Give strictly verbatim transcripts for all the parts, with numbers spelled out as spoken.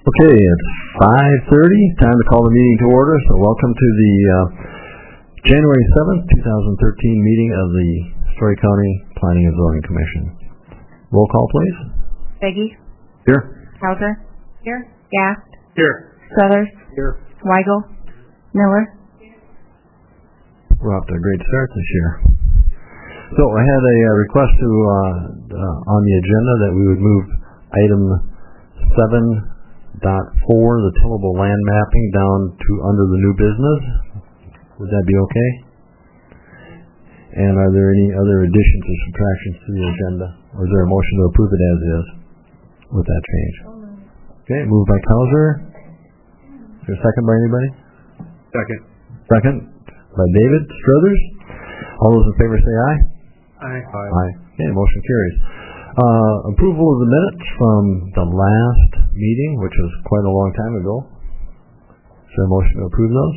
Okay, it's five thirty, time to call the meeting to order. So welcome to the uh, January seventh, twenty thirteen meeting of the Story County Planning and Zoning Commission. Roll call, please. Beggy. Here. Hauser. Here. Gast. Here. Struthers. Here. Weigel. Miller. We're off to a great start this year. So I had a uh, request to uh, uh, on the agenda that we would move item seven dot four, the tillable land mapping, down to under the new business. Would that be okay? And are there any other additions or subtractions to the agenda? Or is there a motion to approve it as is with that change? Okay, moved by Hauser. Is there a second by anybody? Second. Second by David Struthers. All those in favor say aye. Aye. Aye. Aye. Okay, motion carries. Uh, approval of the minutes from the last meeting, which was quite a long time ago. Is there a motion to approve those?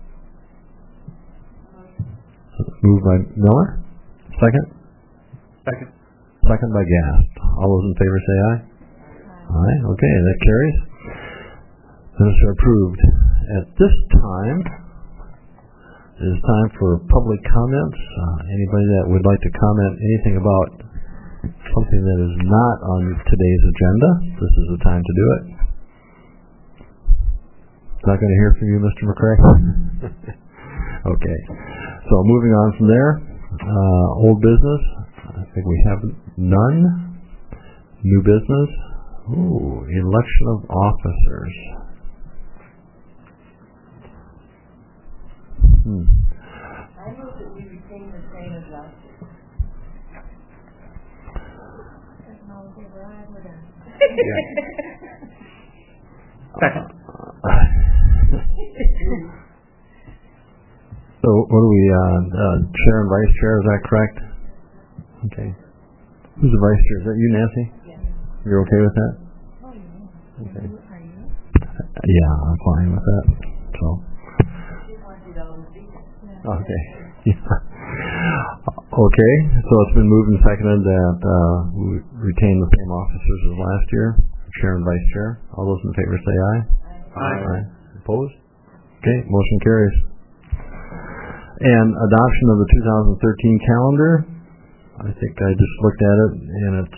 Moved by Miller. Second? Second. Second by Gast. All those in favor say aye. Aye. Okay, that carries. Those are approved. At this time, it is time for public comments. Uh, anybody that would like to comment anything about something that is not on today's agenda, this is the time to do it. Not going to hear from you, Mister McCray? Okay. So moving on from there, uh, old business, I think we have none. New business, ooh, election of officers. Hmm. I move that we retain the same as last year. Yeah. Second. So what do we, uh, uh, chair and vice chair, is that correct? Okay. Who's the vice chair? Is that you, Nancy? Yes. You're okay with that? Oh, yeah. Okay. Are you? Yeah, I'm fine with that. So. She wants you to oversee it. Okay. Yeah. Okay, so it's been moved and seconded that uh, we retain the same officers as last year, chair and vice chair. All those in favor say aye. Aye. Aye. Opposed? Okay, motion carries. And adoption of the two thousand thirteen calendar. I think I just looked at it, and it's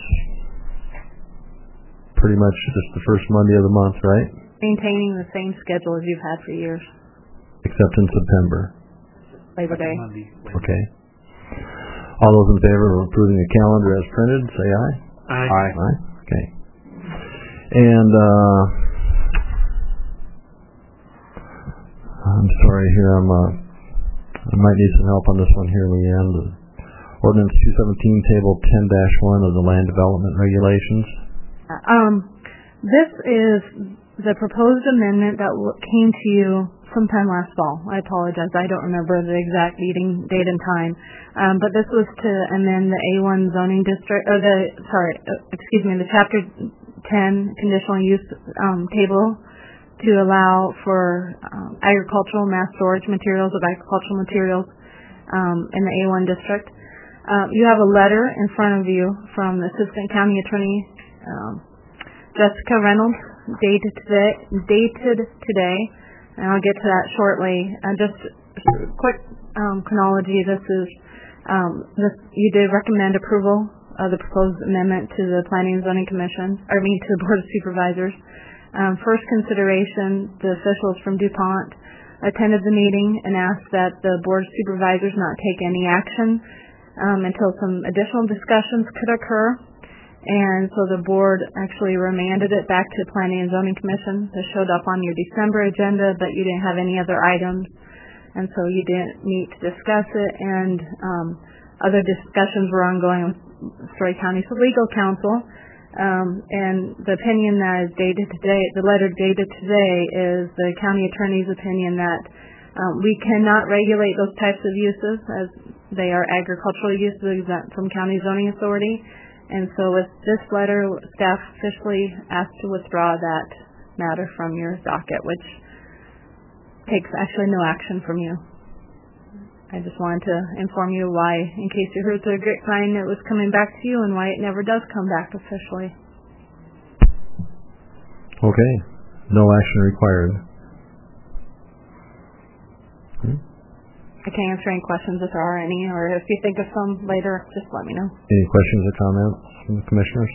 pretty much just the first Monday of the month, right? Maintaining the same schedule as you've had for years. Except in September. Labor Day. Monday. Okay. All those in favor of approving the calendar as printed, say aye. Aye. Aye. Aye. Okay. And uh, I'm sorry here. I'm. Uh, I might need some help on this one here, Leanne. The Ordinance two seventeen, Table ten dash one of the Land Development Regulations. Um, this is the proposed amendment that w- came to you sometime last fall. I apologize. I don't remember the exact meeting date and time. Um, but this was to amend the A one zoning district, or the, sorry, uh, excuse me, the Chapter ten conditional use um, table to allow for um, agricultural mass storage materials of agricultural materials um, in the A one district. Um, you have a letter in front of you from the Assistant County Attorney um, Jessica Reynolds, dated today, dated today, and I'll get to that shortly. Uh, just a quick um, chronology. This is um, this, you did recommend approval of the proposed amendment to the Planning and Zoning Commission, or I mean to the Board of Supervisors. Um, first consideration, the officials from DuPont attended the meeting and asked that the Board of Supervisors not take any action um, until some additional discussions could occur. And so the board actually remanded it back to Planning and Zoning Commission. This showed up on your December agenda, but you didn't have any other items, and so you didn't meet to discuss it. And um, other discussions were ongoing with Story County's legal counsel. Um, and the opinion that is dated today, the letter dated today, is the county attorney's opinion that um, we cannot regulate those types of uses as they are agricultural uses exempt from county zoning authority. And so with this letter, staff officially asked to withdraw that matter from your docket, which takes actually no action from you. I just wanted to inform you why, in case you heard the grapevine, it was coming back to you, and why it never does come back officially. Okay. No action required. Hmm? I can answer any questions if there are any, or if you think of some later, just let me know. Any questions or comments from the commissioners?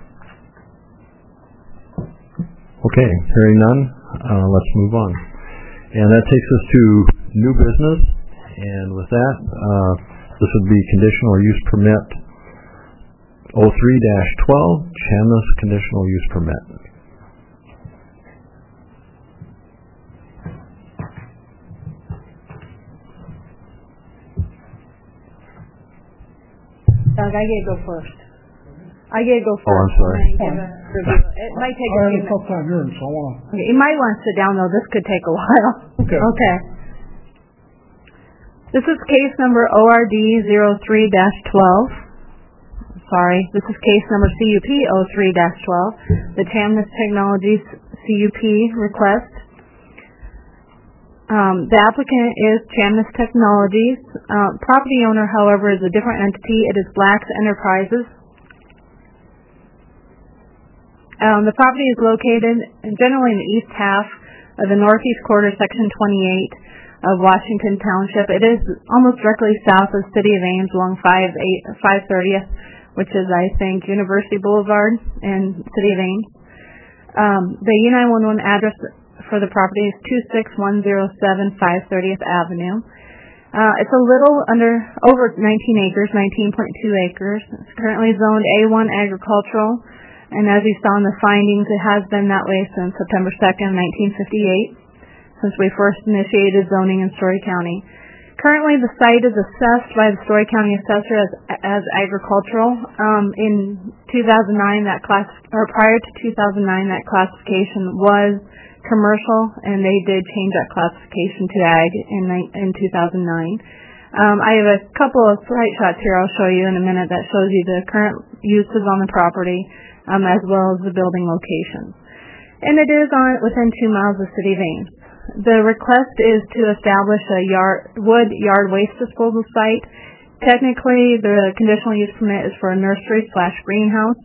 Okay, hearing none, uh, let's move on. And that takes us to new business. And with that, uh, this would be conditional use permit oh three dash twelve, Chamness conditional use permit. Doug, I get to go first. I get to go first. Oh, I'm sorry. and give a review. It might take a few minutes. tough time hearing, so I want to. Okay, you might want to sit down though. This could take a while. Okay. Okay. This is case number O R D zero three dash twelve. Sorry, this is case number C U P oh three dash twelve. The Chamness Technologies C U P request. Um, the applicant is Chamness Technologies. Uh, property owner, however, is a different entity. It is Blacks Enterprises. Um, the property is located generally in the east half of the northeast quarter, section twenty-eight of Washington Township. It is almost directly south of City of Ames along five thirtieth, which is, I think, University Boulevard in City of Ames. Um, the U nine one one address for the property is two six one zero seven five thirtieth Avenue. Uh, it's a little under, over nineteen acres, nineteen point two acres. It's currently zoned A one agricultural. And as you saw in the findings, it has been that way since September second, nineteen fifty-eight, since we first initiated zoning in Story County. Currently, the site is assessed by the Story County Assessor as, as agricultural. Um, in two thousand nine, that class, or prior to two thousand nine, that classification was commercial, and they did change that classification to ag in, in two thousand nine. Um, I have a couple of site shots here I'll show you in a minute that shows you the current uses on the property, Um, as well as the building locations. And it is on within two miles of City of Ames. The request is to establish a yard, wood yard waste disposal site. Technically, the conditional use permit is for a nursery slash greenhouse.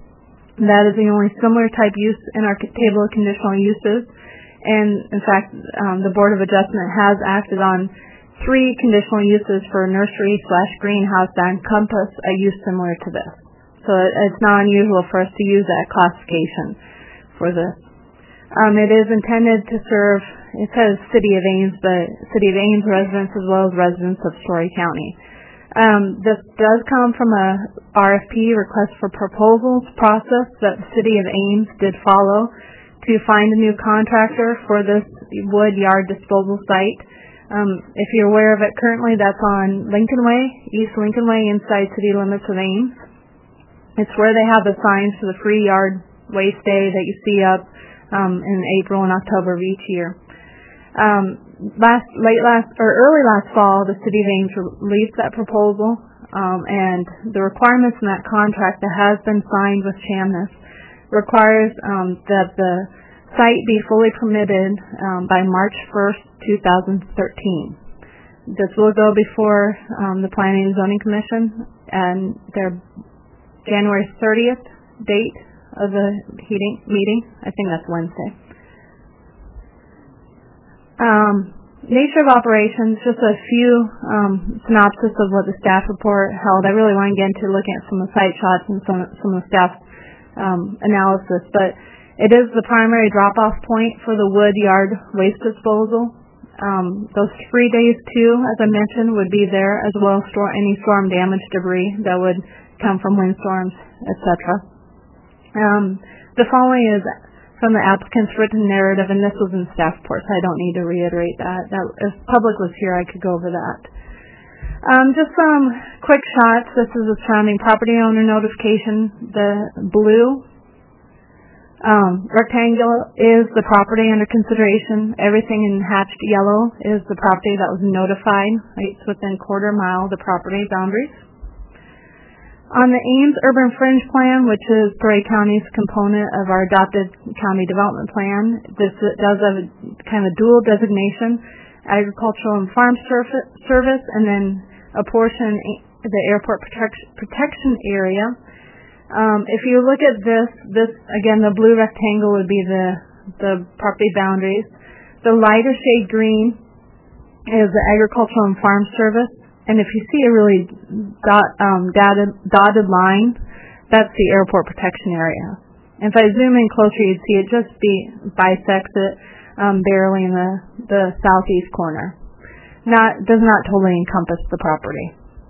That is the only similar type use in our table of conditional uses. And in fact, um, the Board of Adjustment has acted on three conditional uses for a nursery slash greenhouse that encompass a use similar to this. So it's not unusual for us to use that classification for this. Um, it is intended to serve, it says City of Ames, but City of Ames residents as well as residents of Story County. Um, this does come from a R F P, request for proposals process, that the City of Ames did follow to find a new contractor for this wood yard disposal site. Um, if you're aware of it, currently that's on Lincoln Way, East Lincoln Way, inside city limits of Ames. It's where they have the signs for the free yard waste day that you see up um, in April and October of each year. Um, last, late last, or early last fall, the City of Ames released that proposal, um, and the requirements in that contract that has been signed with Chamness requires um, that the site be fully permitted um, by March first, two thousand thirteen. This will go before um, the Planning and Zoning Commission, and their January thirtieth date of the heating, meeting. I think that's Wednesday. Um, nature of operations, just a few um, synopsis of what the staff report held. I really want to get into looking at some of the site shots and some, some of the staff um, analysis, but it is the primary drop-off point for the wood yard waste disposal. Um, those three days, too, as I mentioned, would be there, as well as store, any storm damage debris that would come from windstorms, et cetera. Um, the following is from the applicant's written narrative, and this was in staff report, so I don't need to reiterate that. that. If public was here, I could go over that. Um, just some quick shots. This is a surrounding property owner notification. The blue um, rectangle is the property under consideration. Everything in hatched yellow is the property that was notified. It's within quarter mile of the property boundaries. On the Ames Urban Fringe Plan, which is Story County's component of our adopted county development plan, this does have a kind of dual designation, agricultural and farm service, and then a portion, the airport protection, protection area. Um, if you look at this, this again, the blue rectangle would be the the property boundaries. The lighter shade green is the Agricultural and Farm Service, and if you see a really dot, um, dotted, dotted line, that's the airport protection area. And if I zoom in closer, you'd see it just be bisects it um, barely in the, the southeast corner. Not does not totally encompass the property.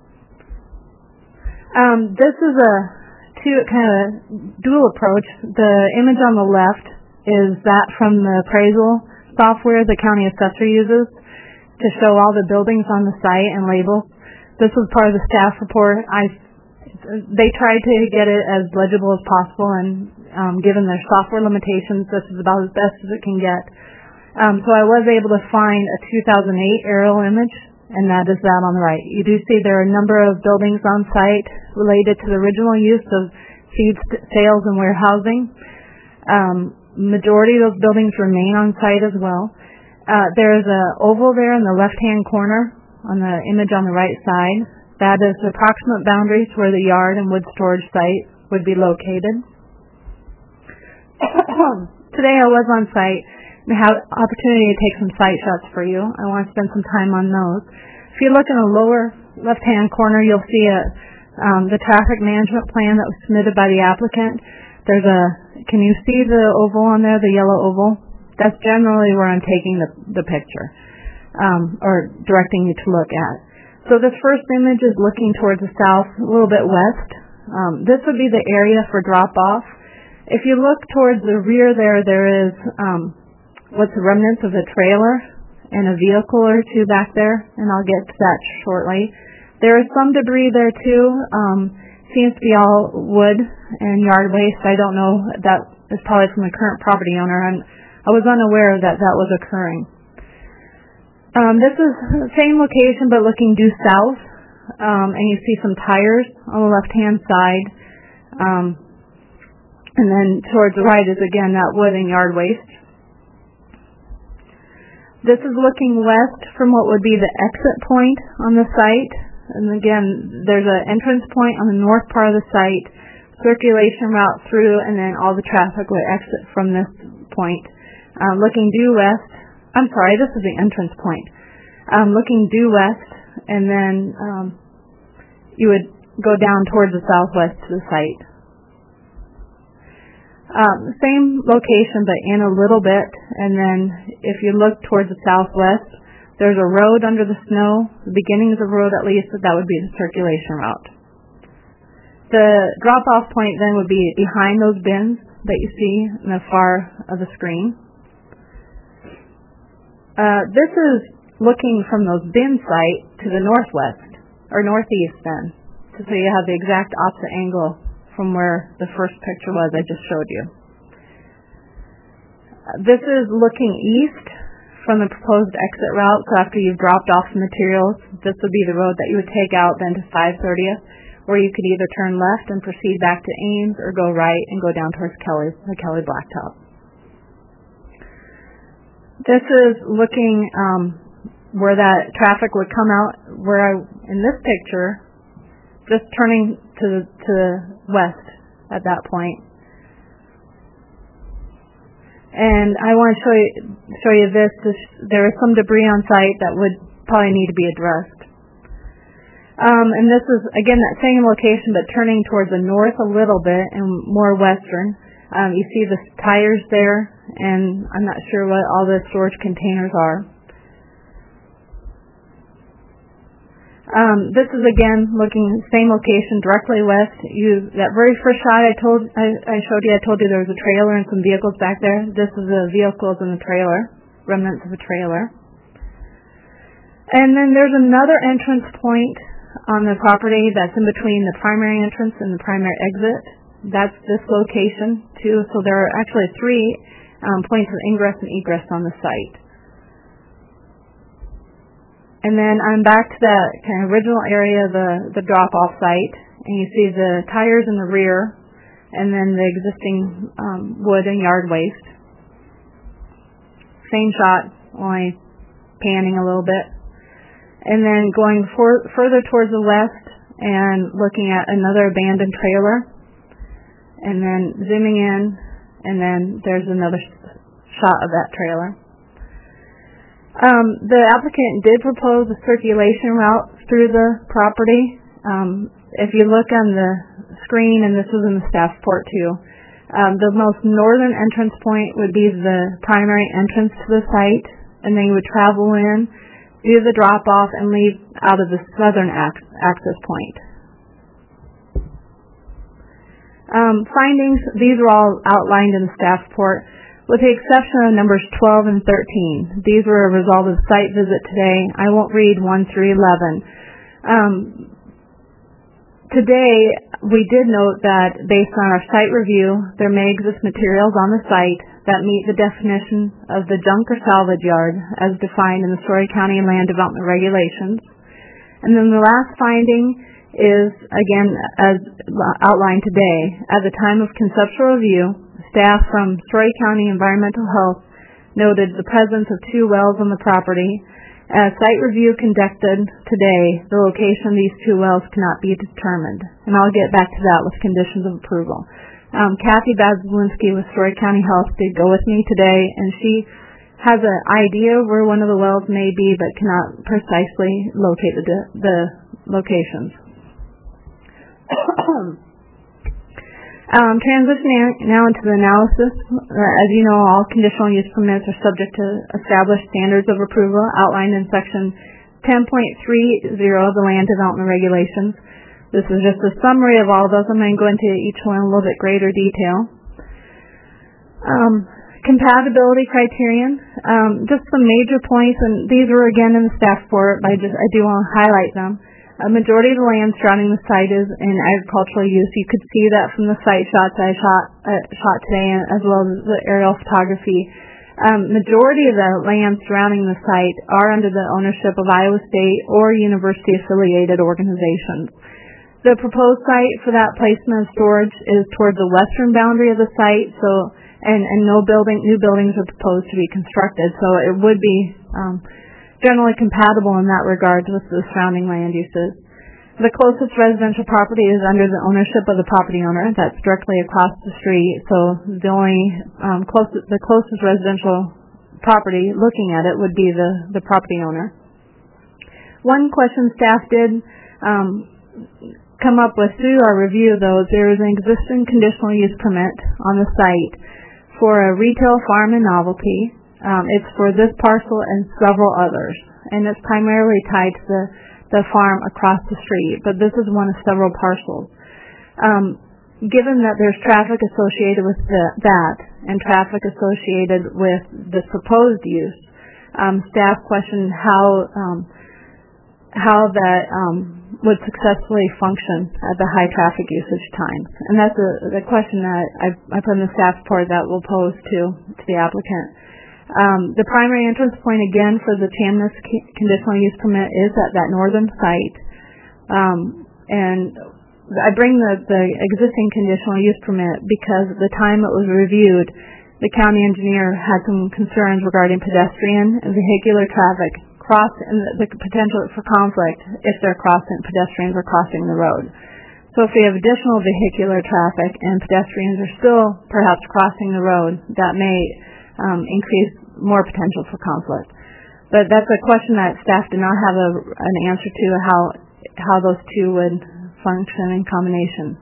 Um, this is a two kind of dual approach. The image on the left is that from the appraisal software the county assessor uses to show all the buildings on the site and labels. This was part of the staff report. I they tried to get it as legible as possible, and um, given their software limitations, this is about as best as it can get. Um, so I was able to find a two thousand eight aerial image, and that is that on the right. You do see there are a number of buildings on site related to the original use of seed sales and warehousing. Um, majority of those buildings remain on site as well. Uh, there's an oval there in the left-hand corner on the image on the right side. That is the approximate boundaries where the yard and wood storage site would be located. Today I was on site and had the opportunity to take some site shots for you. I want to spend some time on those. If you look in the lower left-hand corner, you'll see a, um, the traffic management plan that was submitted by the applicant. There's a, can you see the oval on there, the yellow oval? That's generally where I'm taking the, the picture, um, or directing you to look at. So this first image is looking towards the south, a little bit west. Um, this would be the area for drop-off. If you look towards the rear there, there is um, what's the remnants of a trailer and a vehicle or two back there, and I'll get to that shortly. There is some debris there too. Um, seems to be all wood and yard waste. I don't know. That is probably from the current property owner. I'm, I was unaware that that was occurring. Um, this is the same location but looking due south, um, and you see some tires on the left-hand side. Um, and then towards the right is again that wood and yard waste. This is looking west from what would be the exit point on the site. And again, there's an entrance point on the north part of the site, circulation route through, and then all the traffic would exit from this point. Um, looking due west, I'm sorry, this is the entrance point. Um, looking due west, and then um, you would go down towards the southwest to the site. Um, same location, but in a little bit, and then if you look towards the southwest, there's a road under the snow, the beginnings of the road at least, that would be the circulation route. The drop-off point then would be behind those bins that you see in the far of the screen. Uh, this is looking from those bin site to the northwest, or northeast then, so you have the exact opposite angle from where the first picture was I just showed you. Uh, this is looking east from the proposed exit route, so after you've dropped off the materials, this would be the road that you would take out then to five thirtieth, where you could either turn left and proceed back to Ames, or go right and go down towards Kelly, the Kelly Blacktop. This is looking um, where that traffic would come out, where I, in this picture, just turning to the, to the west at that point. And I want to show you, show you this. this. There is some debris on site that would probably need to be addressed. Um, and this is, again, that same location, but turning towards the north a little bit and more western. Um, you see the tires there, and I'm not sure what all the storage containers are. Um, this is again looking same location, directly west. You that very first shot I told I, I showed you, I told you there was a trailer and some vehicles back there. This is the vehicles in the trailer, remnants of a trailer. And then there's another entrance point on the property that's in between the primary entrance and the primary exit. That's this location too. So there are actually three um, points of ingress and egress on the site. And then I'm back to that kind of original area, the, the drop-off site, and you see the tires in the rear, and then the existing um, wood and yard waste. Same shot, only panning a little bit. And then going for, further towards the west and looking at another abandoned trailer, and then zooming in, and then there's another shot of that trailer. Um, the applicant did propose a circulation route through the property. Um, if you look on the screen, and this was in the staff report too, um, the most northern entrance point would be the primary entrance to the site, and then you would travel in, do the drop-off, and leave out of the southern ac- access point. Um, findings, these are all outlined in the staff report, with the exception of numbers twelve and thirteen. These were a result of the site visit today. I won't read one through eleven. Um, today, we did note that based on our site review, there may exist materials on the site that meet the definition of the junk or salvage yard as defined in the Story County Land Development Regulations. And then the last finding is, again, as outlined today, at the time of conceptual review, staff from Story County Environmental Health noted the presence of two wells on the property. As site review conducted today, the location of these two wells cannot be determined. And I'll get back to that with conditions of approval. Um, Kathy Bazlinski with Story County Health did go with me today, and she has an idea where one of the wells may be, but cannot precisely locate the, the locations. um, transitioning now into the analysis. Uh, as you know, all conditional use permits are subject to established standards of approval outlined in section ten point three zero of the Land Development Regulations. This is just a summary of all of those. I'm going to go into each one in a little bit greater detail. Um, compatibility criterion, um, just some major points, and these were again in the staff report, but I just I do want to highlight them. A majority of the land surrounding the site is in agricultural use. You could see that from the site shots I shot, uh, shot today, as well as the aerial photography. Um, majority of the land surrounding the site are under the ownership of Iowa State or university-affiliated organizations. The proposed site for that placement of storage is toward the western boundary of the site, so and, and no building, new buildings are proposed to be constructed, so it would be um, generally compatible in that regard with the surrounding land uses. The closest residential property is under the ownership of the property owner. That's directly across the street, so the only um, closest, the closest residential property looking at it would be the, the property owner. One question staff did um, come up with through our review, though, is there is an existing conditional use permit on the site for a retail farm and novelty. Um, it's for this parcel and several others, and it's primarily tied to the, the farm across the street, but this is one of several parcels. Um, given that there's traffic associated with the, that and traffic associated with the proposed use, um, staff questioned how um, how that um, would successfully function at the high traffic usage times. And that's a, the question that I, I put in the staff report that we'll pose to, to the applicant. Um, the primary entrance point, again, for the Chamness conditional use permit is at that northern site. Um, and I bring the, the existing conditional use permit because at the time it was reviewed, the county engineer had some concerns regarding pedestrian and vehicular traffic cross and the, the potential for conflict if they're crossing, pedestrians are crossing the road. So if we have additional vehicular traffic and pedestrians are still perhaps crossing the road, that may um, increase more potential for conflict. But that's a question that staff did not have a, an answer to, how how those two would function in combination.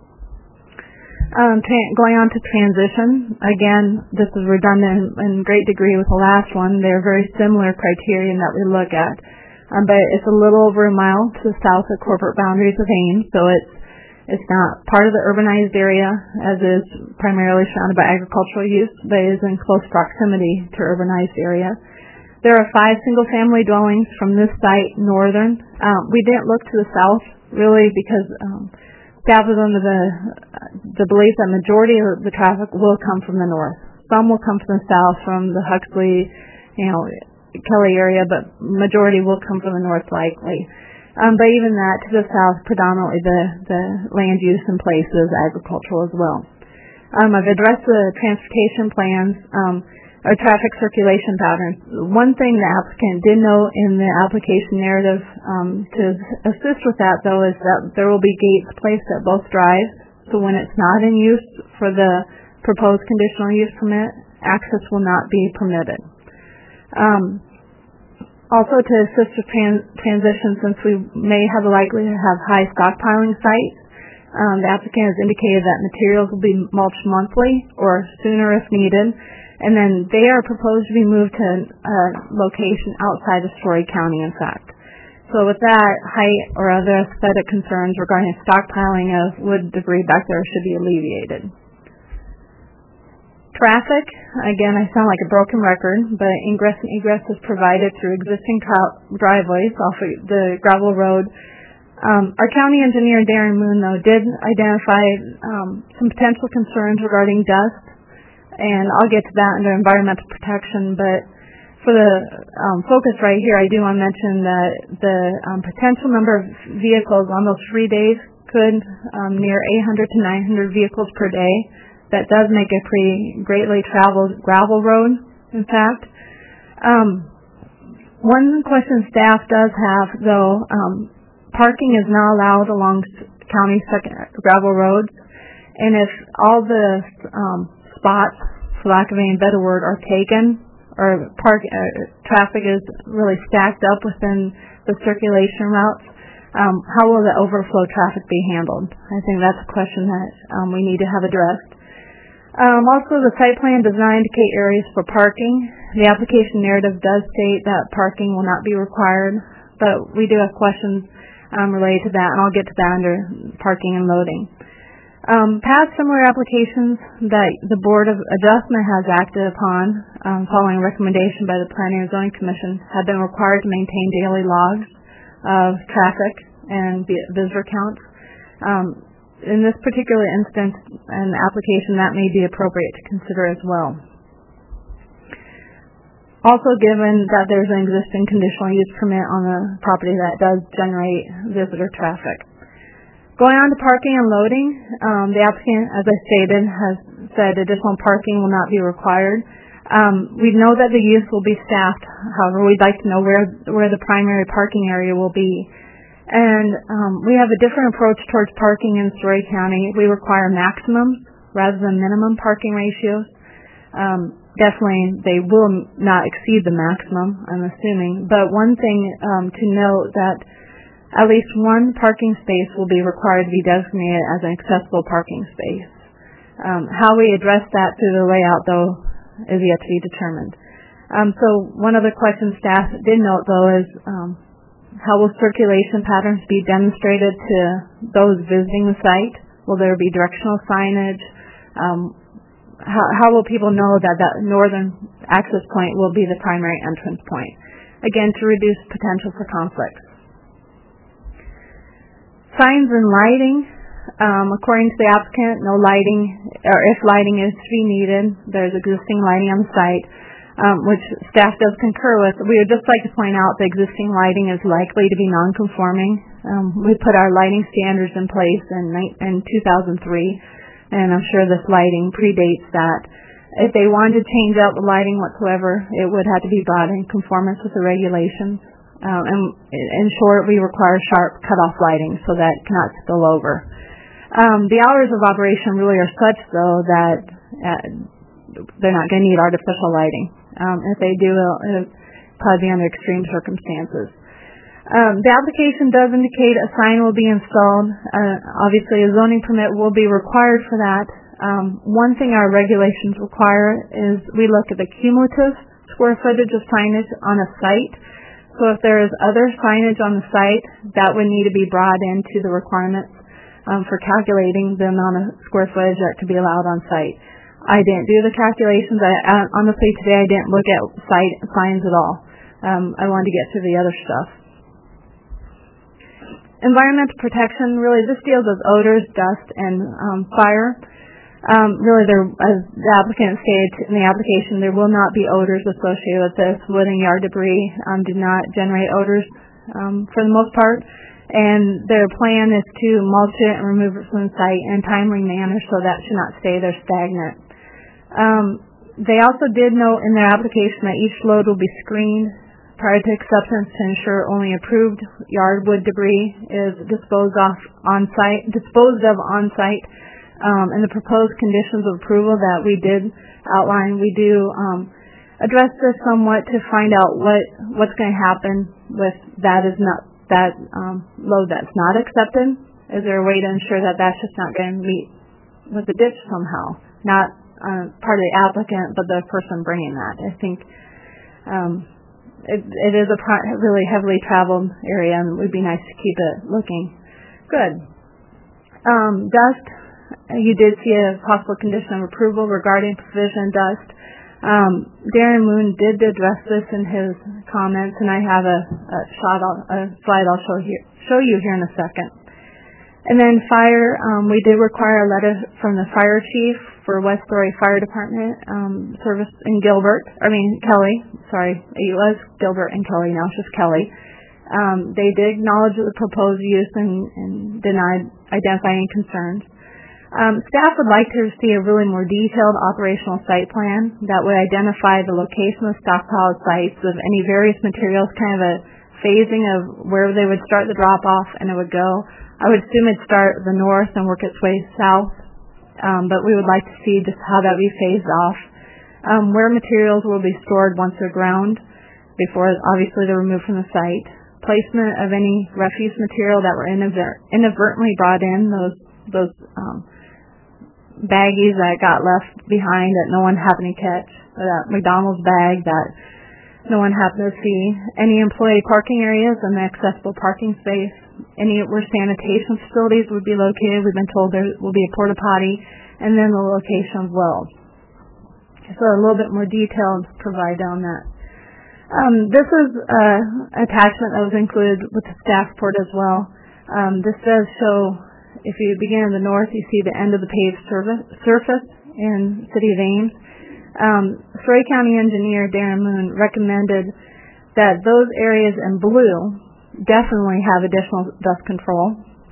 Um, tra- going on to transition, again, this is redundant in great degree with the last one. They're very similar criterion that we look at, um, but it's a little over a mile to the south of corporate boundaries of Ames, so it's it's not part of the urbanized area, as is primarily surrounded by agricultural use, but is in close proximity to urbanized area. There are five single-family dwellings from this site, northern. Um, we didn't look to the south, really, because um, staff is under the the belief that majority of the traffic will come from the north. Some will come from the south, from the Huxley, you know, Kelly area, but majority will come from the north likely. Um, but even that, to the south, predominantly the, the land use in place is agricultural as well. Um, I've addressed the transportation plans, um, or traffic circulation patterns. One thing the applicant did note in the application narrative um, to assist with that, though, is that there will be gates placed at both drives. So when it's not in use for the proposed conditional use permit, access will not be permitted. Um, also, to assist with trans- transition, since we may have a likelihood to have high stockpiling sites, um, the applicant has indicated that materials will be mulched monthly or sooner if needed, and then they are proposed to be moved to a location outside of Story County, in fact. So with that, height or other aesthetic concerns regarding stockpiling of wood debris back there should be alleviated. Traffic, again, I sound like a broken record, but ingress and egress is provided through existing tra- driveways off of the gravel road. Um, our county engineer, Darren Moon, though, did identify um, some potential concerns regarding dust, and I'll get to that under environmental protection, but for the um, focus right here, I do want to mention that the um, potential number of vehicles on those three days could um, near eight hundred to nine hundred vehicles per day. That does make a pretty greatly traveled gravel road, in fact. Um, one question staff does have, though, um, parking is not allowed along county second gravel roads, and if all the um, spots, for lack of any better word, are taken, or park uh, traffic is really stacked up within the circulation routes, um, how will the overflow traffic be handled? I think that's a question that um, we need to have addressed. Um, also, the site plan does not indicate areas for parking. The application narrative does state that parking will not be required, but we do have questions um, related to that, and I'll get to that under parking and loading. Um, past similar applications that the Board of Adjustment has acted upon, um, following recommendation by the Planning and Zoning Commission, have been required to maintain daily logs of traffic and visitor counts. Um, In this particular instance, an application that may be appropriate to consider as well. Also, given that there's an existing conditional use permit on the property that does generate visitor traffic. Going on to parking and loading, um, the applicant, as I stated, has said additional parking will not be required. Um, we know that the use will be staffed. However, we'd like to know where where the primary parking area will be. And um, we have a different approach towards parking in Story County. We require maximums rather than minimum parking ratios. Um, definitely, they will not exceed the maximum, I'm assuming. But one thing um, to note that at least one parking space will be required to be designated as an accessible parking space. Um, how we address that through the layout, though, is yet to be determined. Um, so one other question staff did note, though, is um, how will circulation patterns be demonstrated to those visiting the site? Will there be directional signage? Um, how, how will people know that that northern access point will be the primary entrance point? Again, to reduce potential for conflicts. Signs and lighting. Um, according to the applicant, no lighting, or if lighting is to be needed, there's existing lighting on the site. Um, which staff does concur with. We would just like to point out the existing lighting is likely to be non-conforming. Um, we put our lighting standards in place in, in two thousand three, and I'm sure this lighting predates that. If they wanted to change out the lighting whatsoever, it would have to be brought in conformance with the regulations. Um, and in short, we require sharp cutoff lighting so that it cannot spill over. Um, the hours of operation really are such, though, that uh, they're not going to need artificial lighting. Um, if they do, it'll, it'll probably be under extreme circumstances. Um, the application does indicate a sign will be installed. Uh, obviously, a zoning permit will be required for that. Um, one thing our regulations require is we look at the cumulative square footage of signage on a site. So if there is other signage on the site, that would need to be brought into the requirements um, for calculating the amount of square footage that could be allowed on site. I didn't do the calculations. I, I honestly today I didn't look at site signs at all. Um, I wanted to get to the other stuff. Environmental protection, really this deals with odors, dust, and um, fire. Um, really, there, as the applicant stated in the application, there will not be odors associated with this. Wood and yard debris um, do not generate odors um, for the most part. And their plan is to mulch it and remove it from the site in a timely manner so that should not stay there stagnant. Um, they also did note in their application that each load will be screened prior to acceptance to ensure only approved yard wood debris is disposed of on site, disposed of on site. Um, and the proposed conditions of approval that we did outline, we do um, address this somewhat to find out what what's going to happen with that is not that um, load that's not accepted. Is there a way to ensure that that's just not going to meet with the ditch somehow? Not uh, part of the applicant, but the person bringing that. I think um, it, it is a pro- really heavily traveled area, and it would be nice to keep it looking good. Um, dust, you did see a possible condition of approval regarding provision dust. Um, Darren Moon did address this in his comments, and I have a, a shot, I'll, a slide I'll show, here, show you here in a second. And then fire, um, we did require a letter from the fire chief for West Story Fire Department um, service in Gilbert, I mean Kelly, sorry, it was Gilbert and Kelly, now it's just Kelly. Um, they did acknowledge the proposed use and, and denied identifying any concerns. Um, staff would like to see a really more detailed operational site plan that would identify the location of stockpile sites of any various materials, kind of a phasing of where they would start the drop-off and it would go. I would assume it'd start the north and work its way south, um, but we would like to see just how that would be phased off. Um, where materials will be stored once they're ground, before obviously they're removed from the site. Placement of any refuse material that were inadver- inadvertently brought in, those those um, baggies that got left behind that no one happened to catch, or that McDonald's bag that no one happened to see. Any employee parking areas and the accessible parking space. Any where sanitation facilities would be located. We've been told there will be a porta potty, and then the location of wells. So a little bit more detail to provide on that. Um, this is an attachment that was included with the staff report as well. Um, this does show, if you begin in the north, you see the end of the paved surface, surface in the city of Ames. Um, Story County Engineer Darren Moon recommended that those areas in blue definitely have additional dust control.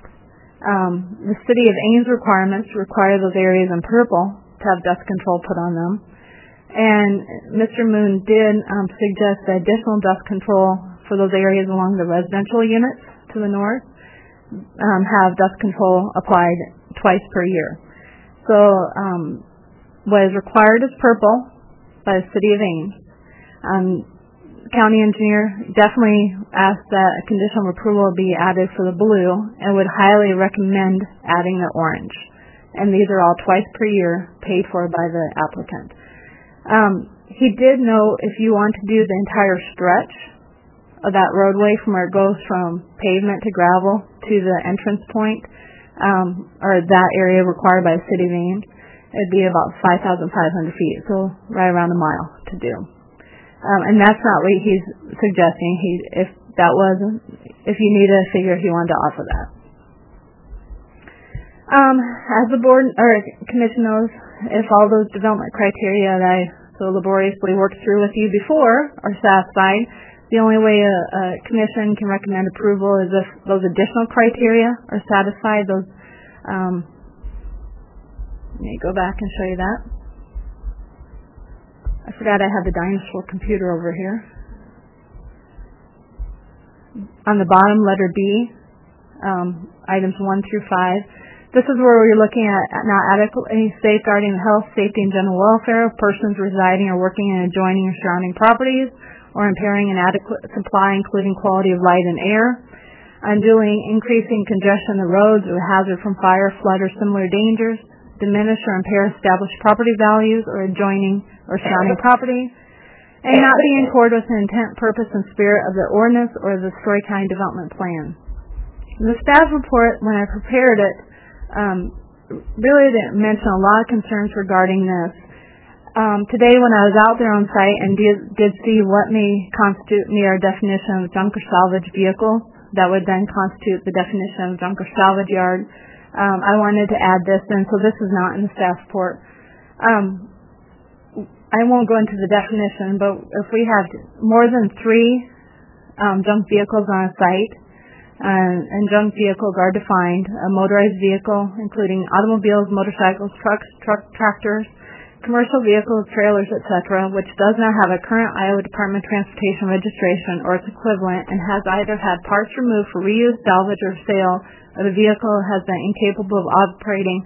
Um, the City of Ames requirements require those areas in purple to have dust control put on them. And Mister Moon did um, suggest that additional dust control for those areas along the residential units to the north um, have dust control applied twice per year. So um, what is required is purple by the City of Ames. Um, County engineer definitely asked that a condition of approval be added for the blue and would highly recommend adding the orange. And these are all twice per year paid for by the applicant. Um, he did note if you want to do the entire stretch of that roadway from where it goes from pavement to gravel to the entrance point, um, or that area required by the City of Ames, it'd be about five thousand five hundred feet, so right around a mile to do. Um, and that's not what he's suggesting. He, if that was, if you need a figure, he wanted to offer that. Um, as the board or commission knows, if all those development criteria that I so laboriously worked through with you before are satisfied, the only way a, a commission can recommend approval is if those additional criteria are satisfied. Those, um, let me go back and show you that. I forgot I have the dinosaur computer over here. On the bottom, letter B, um, items one through five. This is where we're looking at not adequately safeguarding the health, safety, and general welfare of persons residing or working in adjoining or surrounding properties, or impairing an adequate supply, including quality of light and air, unduly increasing congestion on the roads or hazard from fire, flood, or similar dangers, diminish or impair established property values or adjoining or surrounding property, and not be in accord with the intent, purpose, and spirit of the ordinance or the Story County Development Plan. The staff report, when I prepared it, um, really didn't mention a lot of concerns regarding this. Um, today when I was out there on site and did, did see what may constitute meet our definition of junk or salvage vehicle, that would then constitute the definition of junk or salvage yard, Um, I wanted to add this in, so this is not in the staff report. Um, I won't go into the definition, but if we have more than three um, junk vehicles on a site, uh, and junk vehicles are defined, a motorized vehicle, including automobiles, motorcycles, trucks, truck tractors, commercial vehicles, trailers, et cetera, which does not have a current Iowa Department of Transportation registration or its equivalent and has either had parts removed for reuse, salvage, or sale, or the vehicle has been incapable of operating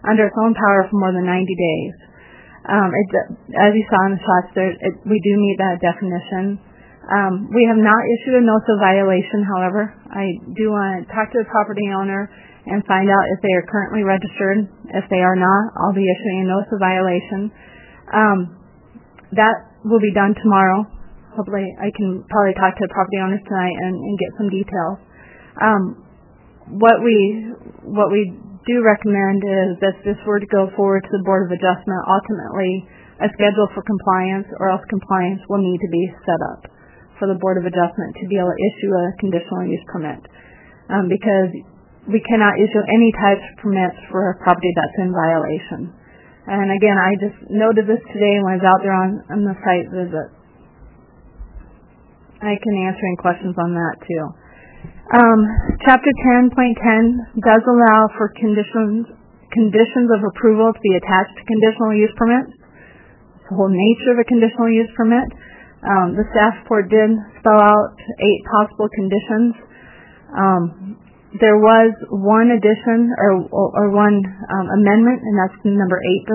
under its own power for more than ninety days. Um, it, as you saw in the shots there, it, we do meet that definition. Um, we have not issued a notice of violation, however. I do want to talk to the property owner and find out if they are currently registered. If they are not, I'll be issuing a notice of violation. Um, that will be done tomorrow. Hopefully I can probably talk to the property owners tonight and, and get some details. Um, what we what we do recommend is that if this were to go forward to the Board of Adjustment, ultimately a schedule for compliance or else compliance will need to be set up for the Board of Adjustment to be able to issue a conditional use permit, um, because we cannot issue any types of permits for a property that's in violation. And again, I just noted this today when I was out there on, on the site visit. I can answer any questions on that too. Um, Chapter ten point ten does allow for conditions conditions of approval to be attached to conditional use permits. It's the whole nature of a conditional use permit. Um, the staff report did spell out eight possible conditions. Um, there was one addition or, or, or one um, amendment, and that's number eight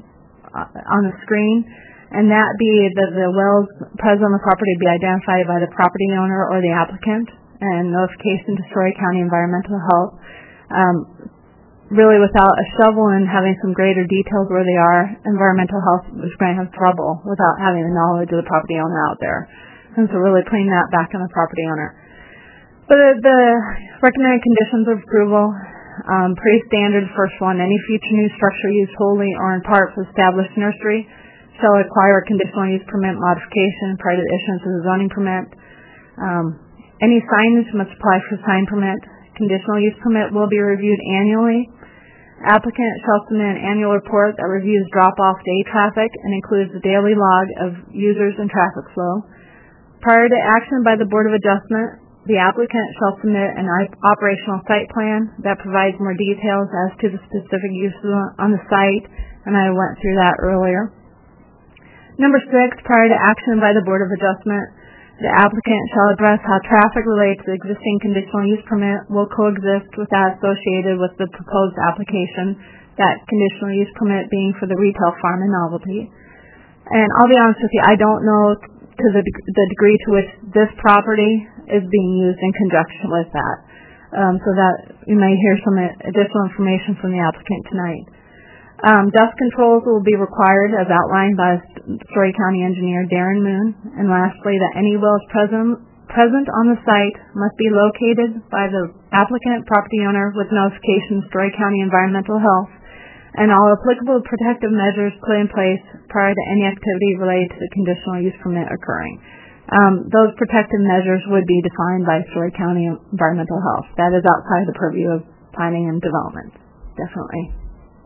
on the screen, and that be that the wells present on the property be identified by the property owner or the applicant, and notification to Story County Environmental Health. Um, really, without a shovel and having some greater details where they are, Environmental Health is going to have trouble without having the knowledge of the property owner out there. And so really putting that back on the property owner. But the, the recommended conditions of approval, um, pretty standard. First one, any future new structure used wholly or in part for established nursery shall require a conditional use permit modification prior to the issuance of the zoning permit. Um, any signage must apply for sign permit. Conditional use permit will be reviewed annually. Applicant shall submit an annual report that reviews drop-off day traffic and includes the daily log of users and traffic flow. Prior to action by the Board of Adjustment, the applicant shall submit an operational site plan that provides more details as to the specific uses on the site, and I went through that earlier. Number six, prior to action by the Board of Adjustment, the applicant shall address how traffic related to the existing conditional use permit will coexist with that associated with the proposed application, that conditional use permit being for the retail farm and novelty. And I'll be honest with you, I don't know to the, the degree to which this property is being used in conjunction with that. Um, so that you may hear some additional information from the applicant tonight. Um, dust controls will be required as outlined by Story County Engineer Darren Moon. And lastly, that any wells present, present on the site must be located by the applicant property owner with notification to Story County Environmental Health, and all applicable protective measures put in place prior to any activity related to the conditional use permit occurring. Um, those protective measures would be defined by Story County Environmental Health. That is outside the purview of planning and development, definitely.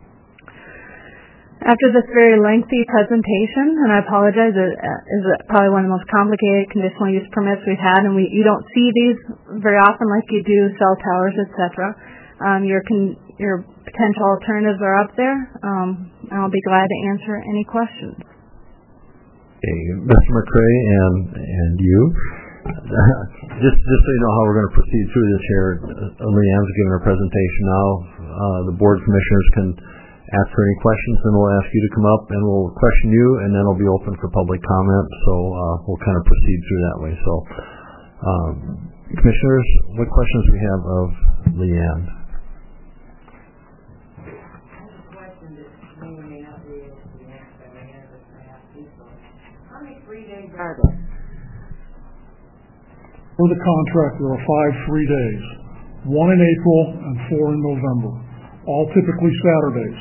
After this very lengthy presentation, and I apologize, it is probably one of the most complicated conditional use permits we've had, and we you don't see these very often like you do cell towers, et cetera. Um, your con, your potential alternatives are up there, um, and I'll be glad to answer any questions. Okay, Mister McCray and and you, just just so you know how we're going to proceed through this here, Leanne's giving her presentation now. Uh, the board commissioners can ask her any questions, and we'll ask you to come up and we'll question you, and then it'll be open for public comment. So uh, we'll kind of proceed through that way. So, um, commissioners, what questions do we have of Leanne? How many free days are there? For the contract, there are five free days, one in April and four in November, all typically Saturdays.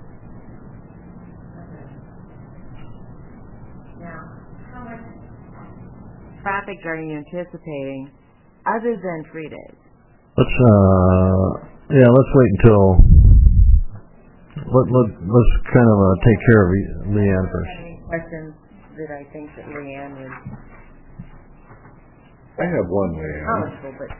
Traffic are you anticipating other than three days? Let's uh yeah let's wait until let, let let's kind of uh, take care of Leanne first. Any questions that I think that Leanne would? I have one, Leanne. Knowledgeable, but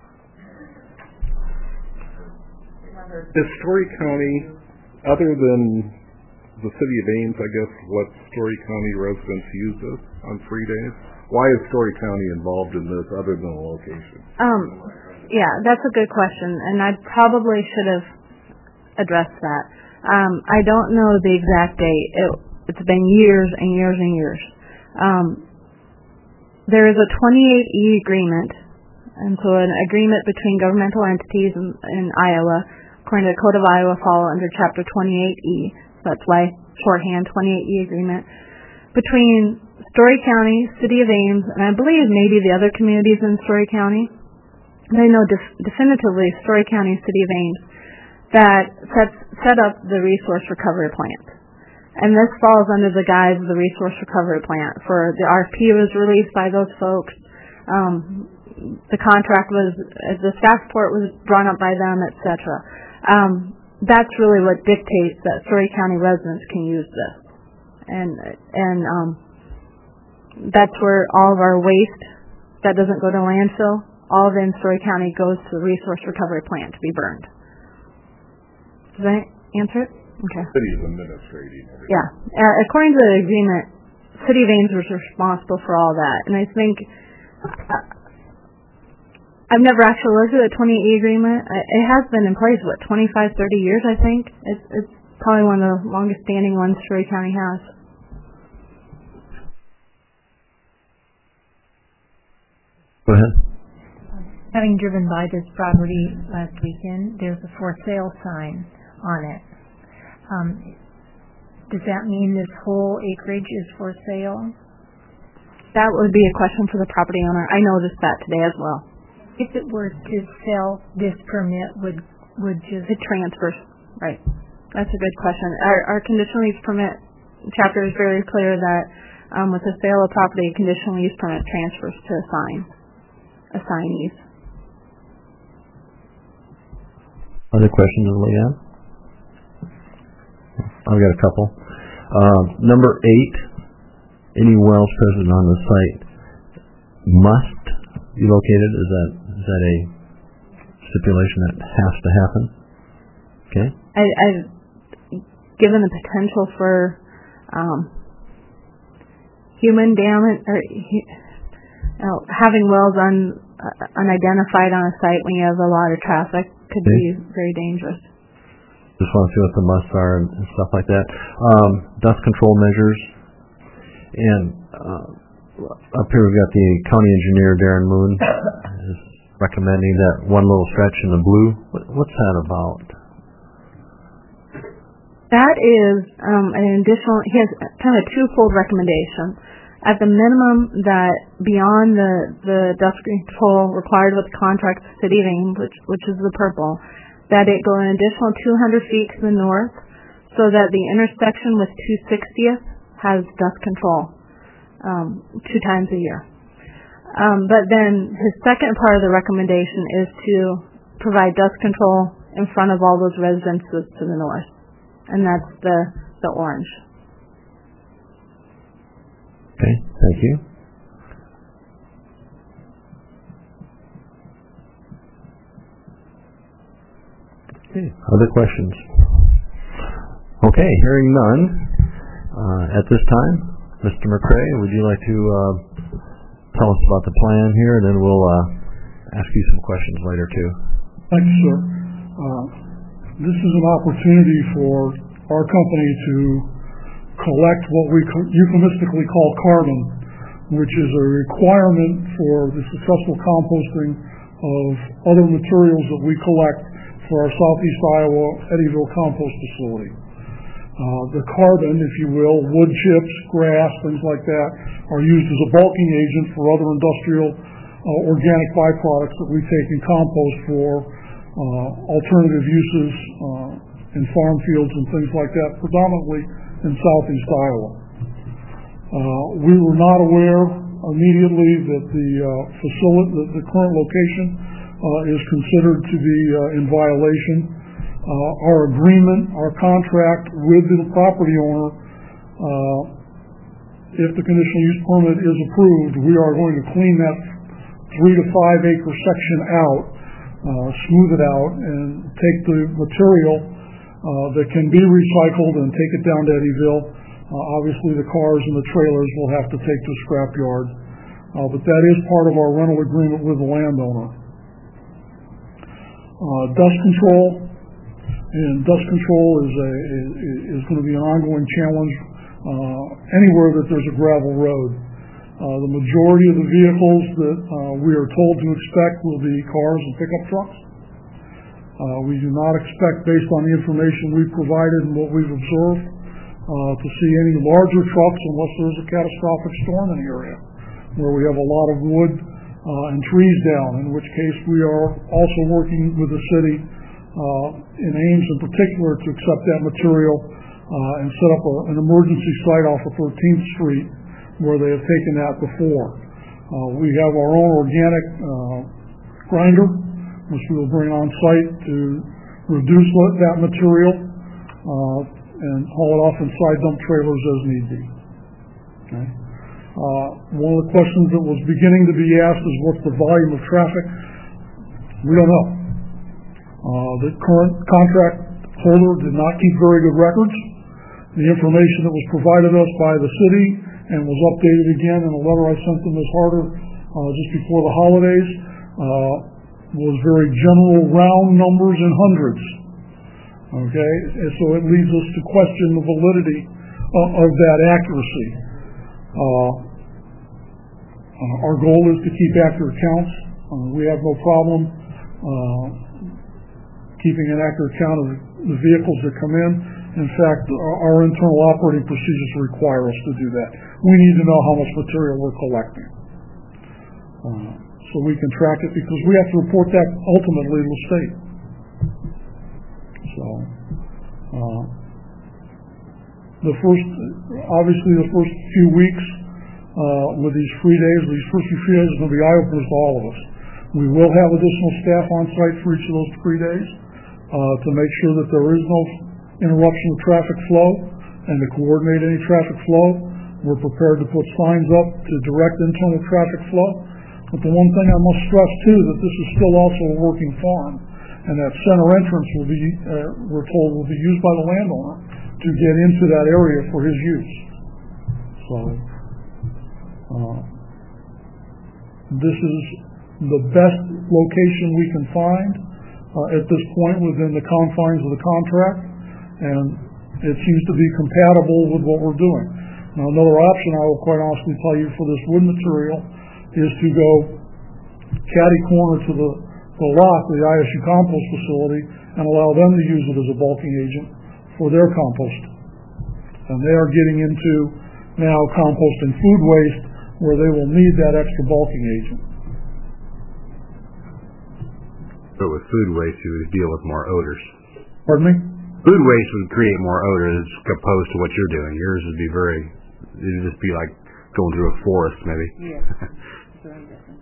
Is Story County, other than the city of Ames, I guess, what Story County residents use this on free days? Why is Story County involved in this other than the location? Um, yeah, that's a good question, and I probably should have addressed that. Um, I don't know the exact date. It, it's been years and years and years. Um, there is a twenty-eight E agreement, and so an agreement between governmental entities in, in Iowa, according to the Code of Iowa, fall under Chapter twenty-eight E. That's why shorthand twenty-eight E agreement between Story County, City of Ames, and I believe maybe the other communities in Story County. They know def- definitively Story County, City of Ames, that sets, set up the resource recovery plant. And this falls under the guise of the resource recovery plant. For the R F P was released by those folks. Um, the contract was, the staff report was drawn up by them, et cetera. Um, that's really what dictates that Story County residents can use this. And, and, um, that's where all of our waste that doesn't go to landfill, all of it in Story County goes to the resource recovery plant to be burned. Does that answer it? Okay. City is administrating everything. Yeah. Uh, according to the agreement, City of Ames was responsible for all that. And I think, uh, I've never actually looked at the twenty-eight E agreement. It has been in place, what, twenty-five, thirty years, I think? It's, it's probably one of the longest standing ones Story County has. Go ahead. Having driven by this property last weekend, there's a for sale sign on it. Um, does that mean this whole acreage is for sale? That would be a question for the property owner. I noticed that today as well. If it were to sell, this permit would would just... It transfers, right. That's a good question. Our, our conditional use permit chapter is very clear that um, with the sale of property, a conditional use permit transfers to assign, assignees. Other questions of Leanne? I've got a couple. Uh, number eight, any wells present on the site must be located. Is that is that a stipulation that has to happen? Okay. I, I've given the potential for um, human damage or you know, having wells un, uh, unidentified on a site when you have a lot of traffic could okay. be very dangerous. Just want to see what the musts are and, and stuff like that. Um, dust control measures. And uh, up here we've got the county engineer, Darren Moon, is recommending that one little stretch in the blue. What, what's that about? That is um, an additional, he has kind of a twofold recommendation. At the minimum, that beyond the, the dust control required with the contract with the City of Ames, which, which is the purple, that it go an additional two hundred feet to the north so that the intersection with two sixtieth has dust control um, two times a year. Um, but then his second part of the recommendation is to provide dust control in front of all those residences to the north. And that's the, the orange. Okay, thank you. Okay, other questions? Okay, hearing none, uh, at this time, Mister McCray, would you like to uh, tell us about the plan here, and then we'll uh, ask you some questions later too. Thank you, sir. Uh, this is an opportunity for our company to collect what we euphemistically call carbon, which is a requirement for the successful composting of other materials that we collect for our Southeast Iowa Eddyville compost facility. Uh, the carbon, if you will, wood chips, grass, things like that, are used as a bulking agent for other industrial uh, organic byproducts that we take and compost for uh, alternative uses uh, in farm fields and things like that, predominantly in Southeast Iowa. Uh, we were not aware immediately that the uh, facility, that the current location uh, is considered to be uh, in violation. Uh, our agreement, our contract with the property owner, uh, if the conditional use permit is approved, we are going to clean that three to five acre section out, uh, smooth it out, and take the material uh, that can be recycled and take it down to Eddyville. Uh, obviously, the cars and the trailers will have to take to a scrap yard, uh, but that is part of our rental agreement with the landowner. Uh, dust control and dust control is a is, is going to be an ongoing challenge uh, anywhere that there's a gravel road. Uh, the majority of the vehicles that uh, we are told to expect will be cars and pickup trucks. Uh, we do not expect, based on the information we've provided and what we've observed, uh, to see any larger trucks unless there's a catastrophic storm in the area where we have a lot of wood uh, and trees down, in which case we are also working with the city uh, in Ames in particular to accept that material uh, and set up a, an emergency site off of thirteenth street where they have taken that before. Uh, we have our own organic uh, grinder, which we will bring on site to reduce that material uh, and haul it off inside dump trailers as need be. Okay. Uh, one of the questions that was beginning to be asked is what's the volume of traffic? We don't know. Uh, the current contract holder did not keep very good records. The information that was provided us by the city and was updated again in a letter I sent to Miz Harder uh, just before the holidays uh, was very general, round numbers in hundreds. Okay, and so it leads us to question the validity of, of that accuracy. Uh, uh, our goal is to keep accurate counts. Uh, we have no problem uh, keeping an accurate count of the vehicles that come in. In fact, our, our internal operating procedures require us to do that. We need to know how much material we're collecting. Uh, so we can track it because we have to report that ultimately to the state. So, uh, the first, obviously the first few weeks uh, with these free days, these first few free days are going to be eye-openers to all of us. We will have additional staff on site for each of those free days uh, to make sure that there is no interruption of traffic flow and to coordinate any traffic flow. We're prepared to put signs up to direct internal traffic flow. But the one thing I must stress too, that this is still also a working farm, and that center entrance will be, uh, we're told, will be used by the landowner to get into that area for his use. So, uh, this is the best location we can find uh, at this point within the confines of the contract, and it seems to be compatible with what we're doing. Now, another option I will quite honestly tell you for this wood material is to go catty corner to the, the lot, the I S U compost facility, and allow them to use it as a bulking agent for their compost. And they are getting into now composting food waste where they will need that extra bulking agent. So with food waste, you would deal with more odors. Pardon me? Food waste would create more odors as opposed to what you're doing. Yours would be very, it would just be like going through a forest, maybe. Yes. Very different.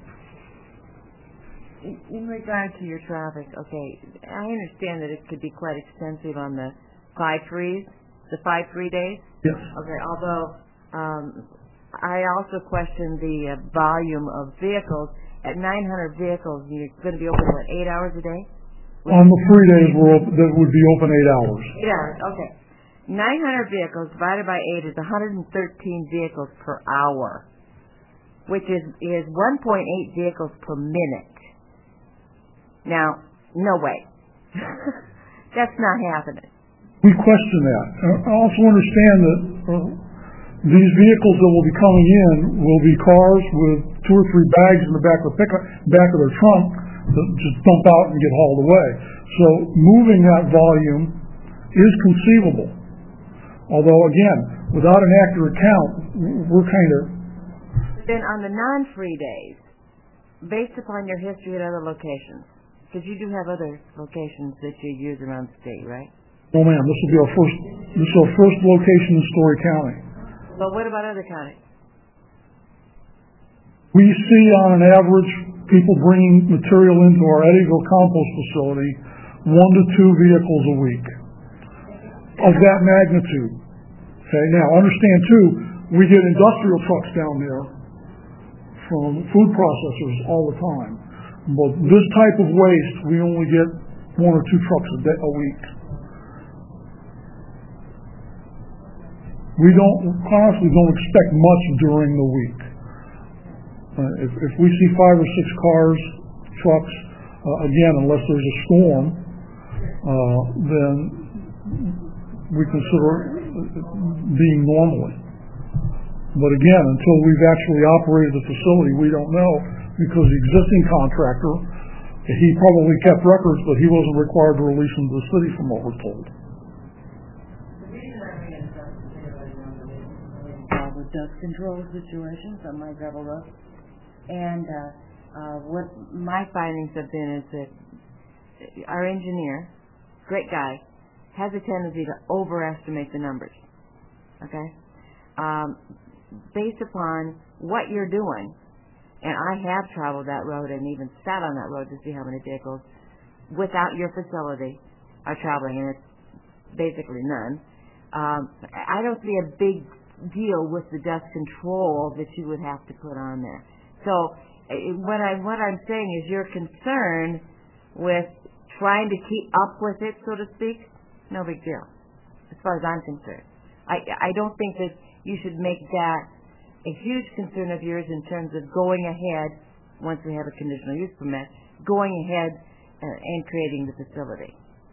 In, in regard to your traffic, okay, I understand that it could be quite extensive on the five threes, the five three days. Yes. Okay, although um, I also question the uh, volume of vehicles. At nine hundred vehicles, you're going to be open, what, eight hours a day? On the free days, we're open, that would be open eight hours. Eight hours, okay. nine hundred vehicles divided by eight is one hundred thirteen vehicles per hour, which is, is one point eight vehicles per minute. Now, no way. That's not happening. We question that. I also understand that uh, these vehicles that will be coming in will be cars with two or three bags in the back of the pickup, back of their trunk that just dump out and get hauled away. So moving that volume is conceivable. Although, again, without an accurate count, we're kind of... Then on the non-free days, based upon your history at other locations, because you do have other locations that you use around the state, right? Oh, ma'am, this will be our first, this is our first location in Story County. But what about other counties? We see on an average people bringing material into our Eddyville compost facility one to two vehicles a week of that magnitude. Okay, now understand too, we get industrial trucks down there from food processors all the time. But this type of waste, we only get one or two trucks a, day, a week. We don't, honestly, don't expect much during the week. Uh, if, if we see five or six cars, trucks, uh, again, unless there's a storm, uh, than we consider being normally. But again, until we've actually operated the facility, we don't know, because the existing contractor, he probably kept records, but he wasn't required to release them to the city from what we're told. With dust control situations on my gravel road. And uh, uh, what my findings have been is that our engineer, great guy, has a tendency to overestimate the numbers. Okay? Um, based upon what you're doing, and I have traveled that road and even sat on that road to see how many vehicles without your facility are traveling, and it's basically none. Um, I don't see a big deal with the dust control that you would have to put on there. So what I what I'm saying is your concern with trying to keep up with it, so to speak, no big deal, as far as I'm concerned. I I don't think that you should make that a huge concern of yours in terms of going ahead once we have a conditional use permit, going ahead and, and creating the facility.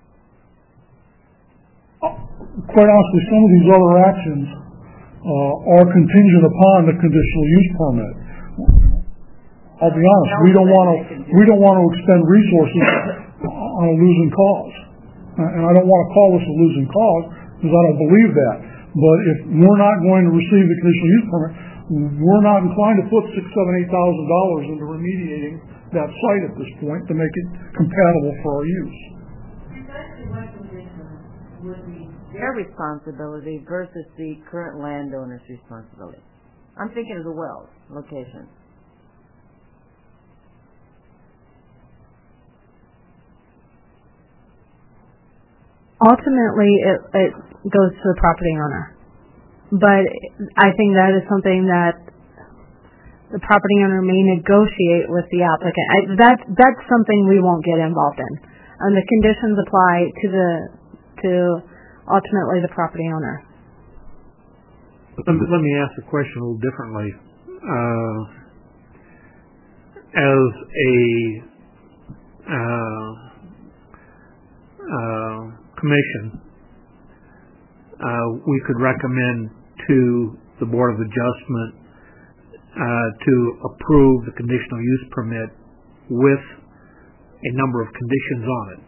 Quite honestly, some of these other actions Uh, are contingent upon the conditional use permit. I'll be honest, we don't want to we don't want to expend resources on a losing cause, and I don't want to call this a losing cause because I don't believe that. But if we're not going to receive the conditional use permit, we're not inclined to put six, seven, eight thousand dollars into remediating that site at this point to make it compatible for our use. Precisely what condition would be their responsibility versus the current landowner's responsibility? I'm thinking of the wells location. Ultimately, it, it goes to the property owner. But I think that is something that the property owner may negotiate with the applicant. I, that, that's something we won't get involved in. And the conditions apply to the to ultimately the property owner. Let me, let me ask the question a little differently. Uh, as a uh, uh, commission, uh, we could recommend to the Board of Adjustment uh, to approve the conditional use permit with a number of conditions on it.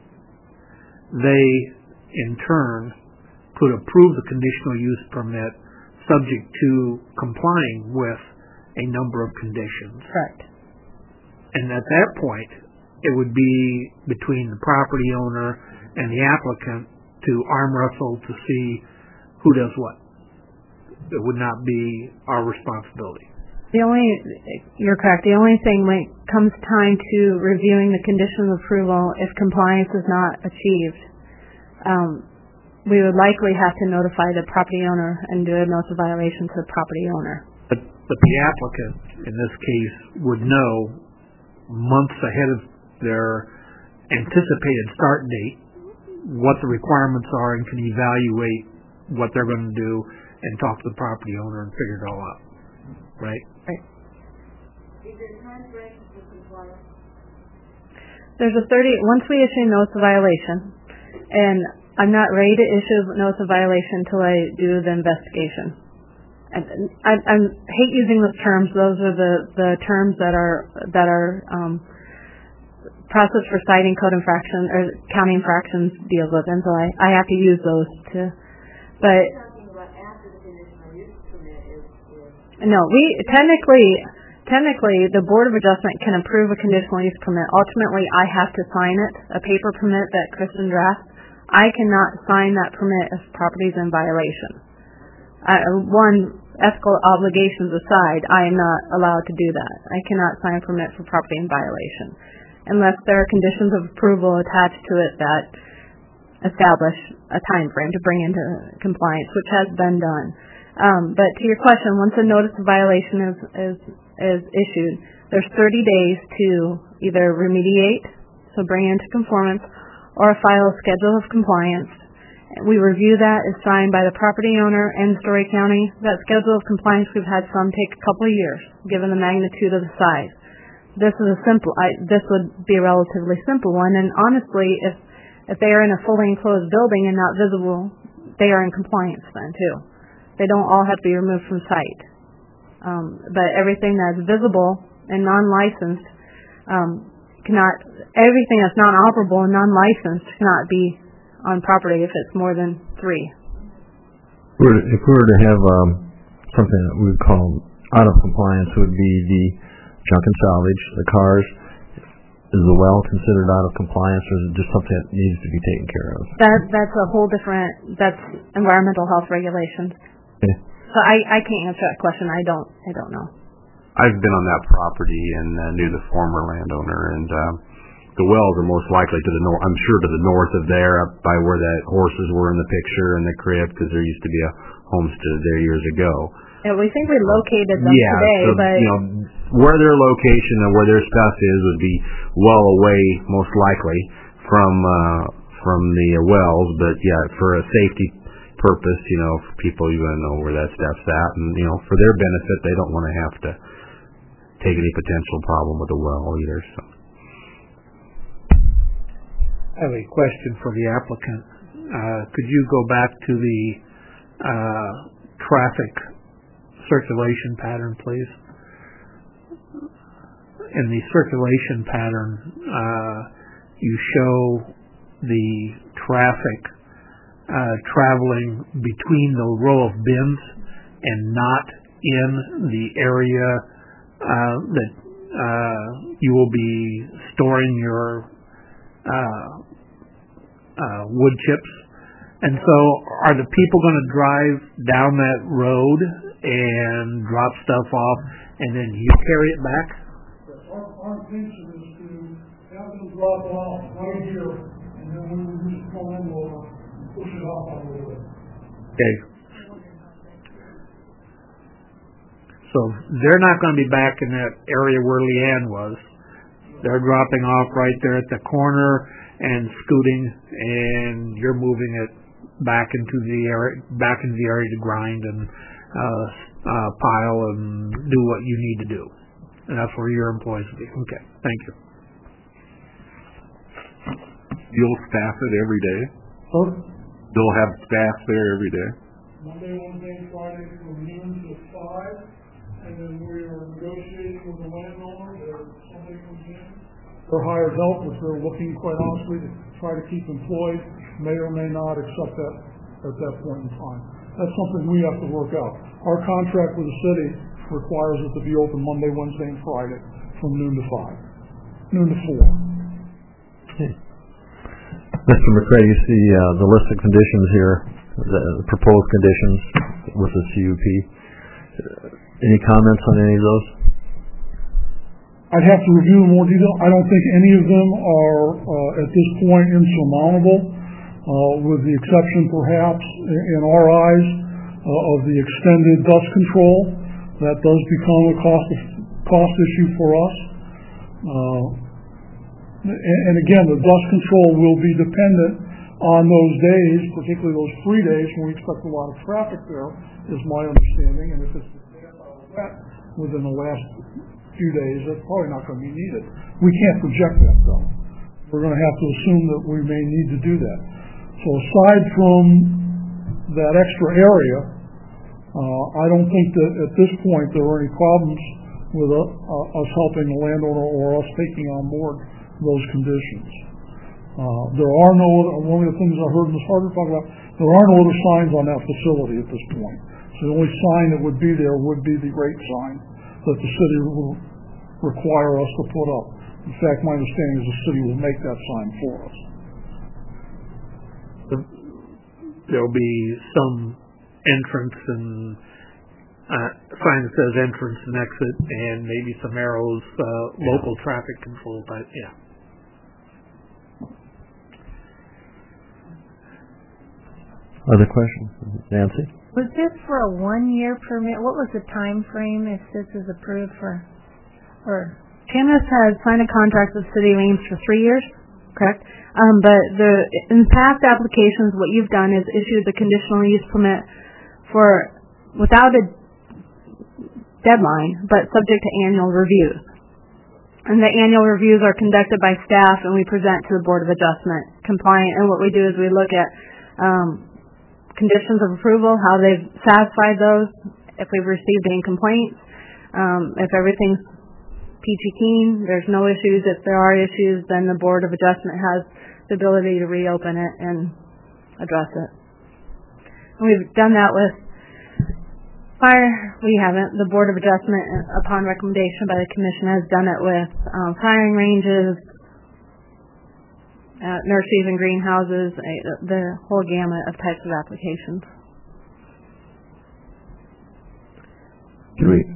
They, in turn, could approve the conditional use permit subject to complying with a number of conditions. Correct. And at that point, it would be between the property owner and the applicant to arm wrestle to see who does what. It would not be our responsibility. The only, you're correct, the only thing when it comes time to reviewing the condition of approval, if compliance is not achieved, um, we would likely have to notify the property owner and do a notice of violation to the property owner. But, but the applicant, in this case, would know months ahead of their anticipated start date what the requirements are and can evaluate what they're going to do and talk to the property owner and figure it all out. Right? Right. Is there time frame for compliance? There's a thirty, once we issue a notice of violation, and I'm not ready to issue a notice of violation until I do the investigation. And I, I hate using those terms. Those are the, the terms that are that are um, process for citing code infraction or county infractions deals with, and so I, I have to use those to. But Talking about after the conditional use permit is, is no, we technically technically the Board of Adjustment can approve a conditional use permit. Ultimately, I have to sign it, a paper permit that Kristen drafts. I cannot sign that permit if property is in violation. I, one, ethical obligations aside, I am not allowed to do that. I cannot sign a permit for property in violation unless there are conditions of approval attached to it that establish a time frame to bring into compliance, which has been done. Um, but to your question, once a notice of violation is, is, is issued, there's thirty days to either remediate, so bring into conformance, or file a schedule of compliance. We review that. It's signed by the property owner and Story County. That schedule of compliance, we've had some take a couple of years, given the magnitude of the size. This is a simple. I, this would be a relatively simple one. And honestly, if If they are in a fully enclosed building and not visible, they are in compliance then too. They don't all have to be removed from site. Um, but everything that's visible and non-licensed um, cannot, everything that's non-operable and non-licensed cannot be on property if it's more than three. If we were to have um, something that we would call out of compliance, would be the junk and salvage, the cars. Is the well considered out of compliance, or is it just something that needs to be taken care of? That that's a whole different. That's environmental health regulations. Okay. So I, I can't answer that question. I don't I don't know. I've been on that property and uh, knew the former landowner, and um, the wells are most likely to the north. I'm sure to the north of there, up by where the horses were in the picture and the crib, because there used to be a homestead there years ago. Yeah, we think we located them yeah, today, so, but you know, where their location and where their stuff is would be well away, most likely, from uh, from the uh, wells. But yeah, for a safety purpose, you know, for people you want to know where that stuff's at, and you know, for their benefit, they don't want to have to take any potential problem with the well either. So, I have a question for the applicant. Uh, could you go back to the uh, traffic circulation pattern, please? In the circulation pattern, uh, you show the traffic uh, traveling between the row of bins and not in the area uh, that uh, you will be storing your uh, uh, wood chips. And so are the people going to drive down that road and drop stuff off and then you carry it back? Our, our intention is to have them drop it off right here, and then we will just pull in over and push it off on the way. Okay. So they're not going to be back in that area where Leanne was. They're dropping off right there at the corner and scooting, and you're moving it back into the area, back into the area to grind and uh, uh, pile and do what you need to do. And that's where your employees will be. Okay, thank you. You'll staff it every day? Sir? They'll have staff there every day? Monday, Wednesday, and Friday from noon to five, and then we are negotiating with the landowner that somebody comes in. They're hired help, which they're looking, quite honestly, to try to keep employed, may or may not accept that at that point in time. That's something we have to work out. Our contract with the city requires it to be open Monday, Wednesday, and Friday from noon to five, noon to four. Okay. Mister McRae, you see uh, the list of conditions here, the proposed conditions with the C U P. Any comments on any of those? I'd have to review in more detail. I don't think any of them are, uh, at this point, insurmountable, uh, with the exception, perhaps, in, in our eyes, uh, of the extended dust control. That does become a cost cost issue for us. Uh, and, and again, the dust control will be dependent on those days, particularly those three days when we expect a lot of traffic there, is my understanding. And if it's wet within the last few days, that's probably not going to be needed. We can't project that, though. We're going to have to assume that we may need to do that. So aside from that extra area, uh, I don't think that at this point there are any problems with uh, uh, us helping the landowner or us taking on board those conditions. Uh, there are no other, one of the things I heard Miz Harder talk about, there are no other signs on that facility at this point. So the only sign that would be there would be the rate sign that the city will require us to put up. In fact, my understanding is the city will make that sign for us. There'll be some entrance and uh, sign that says entrance and exit, and maybe some arrows, uh, local traffic control. But yeah. Other questions, Nancy? Was this for a one-year permit? What was the time frame if this is approved for? Or Camas has signed a contract with City of Ames for three years, correct? Um, but the in past applications, what you've done is issued the conditional use permit for without a deadline, but subject to annual reviews. And the annual reviews are conducted by staff, and we present to the Board of Adjustment compliant. And what we do is we look at um, conditions of approval, how they've satisfied those, if we've received any complaints, um, if everything's peachy keen, there's no issues. If there are issues, then the Board of Adjustment has the ability to reopen it and address it. And we've done that with fire. We haven't. The Board of Adjustment, upon recommendation by the Commission, has done it with um, firing ranges, uh, nurseries and greenhouses, uh, the whole gamut of types of applications. Do we?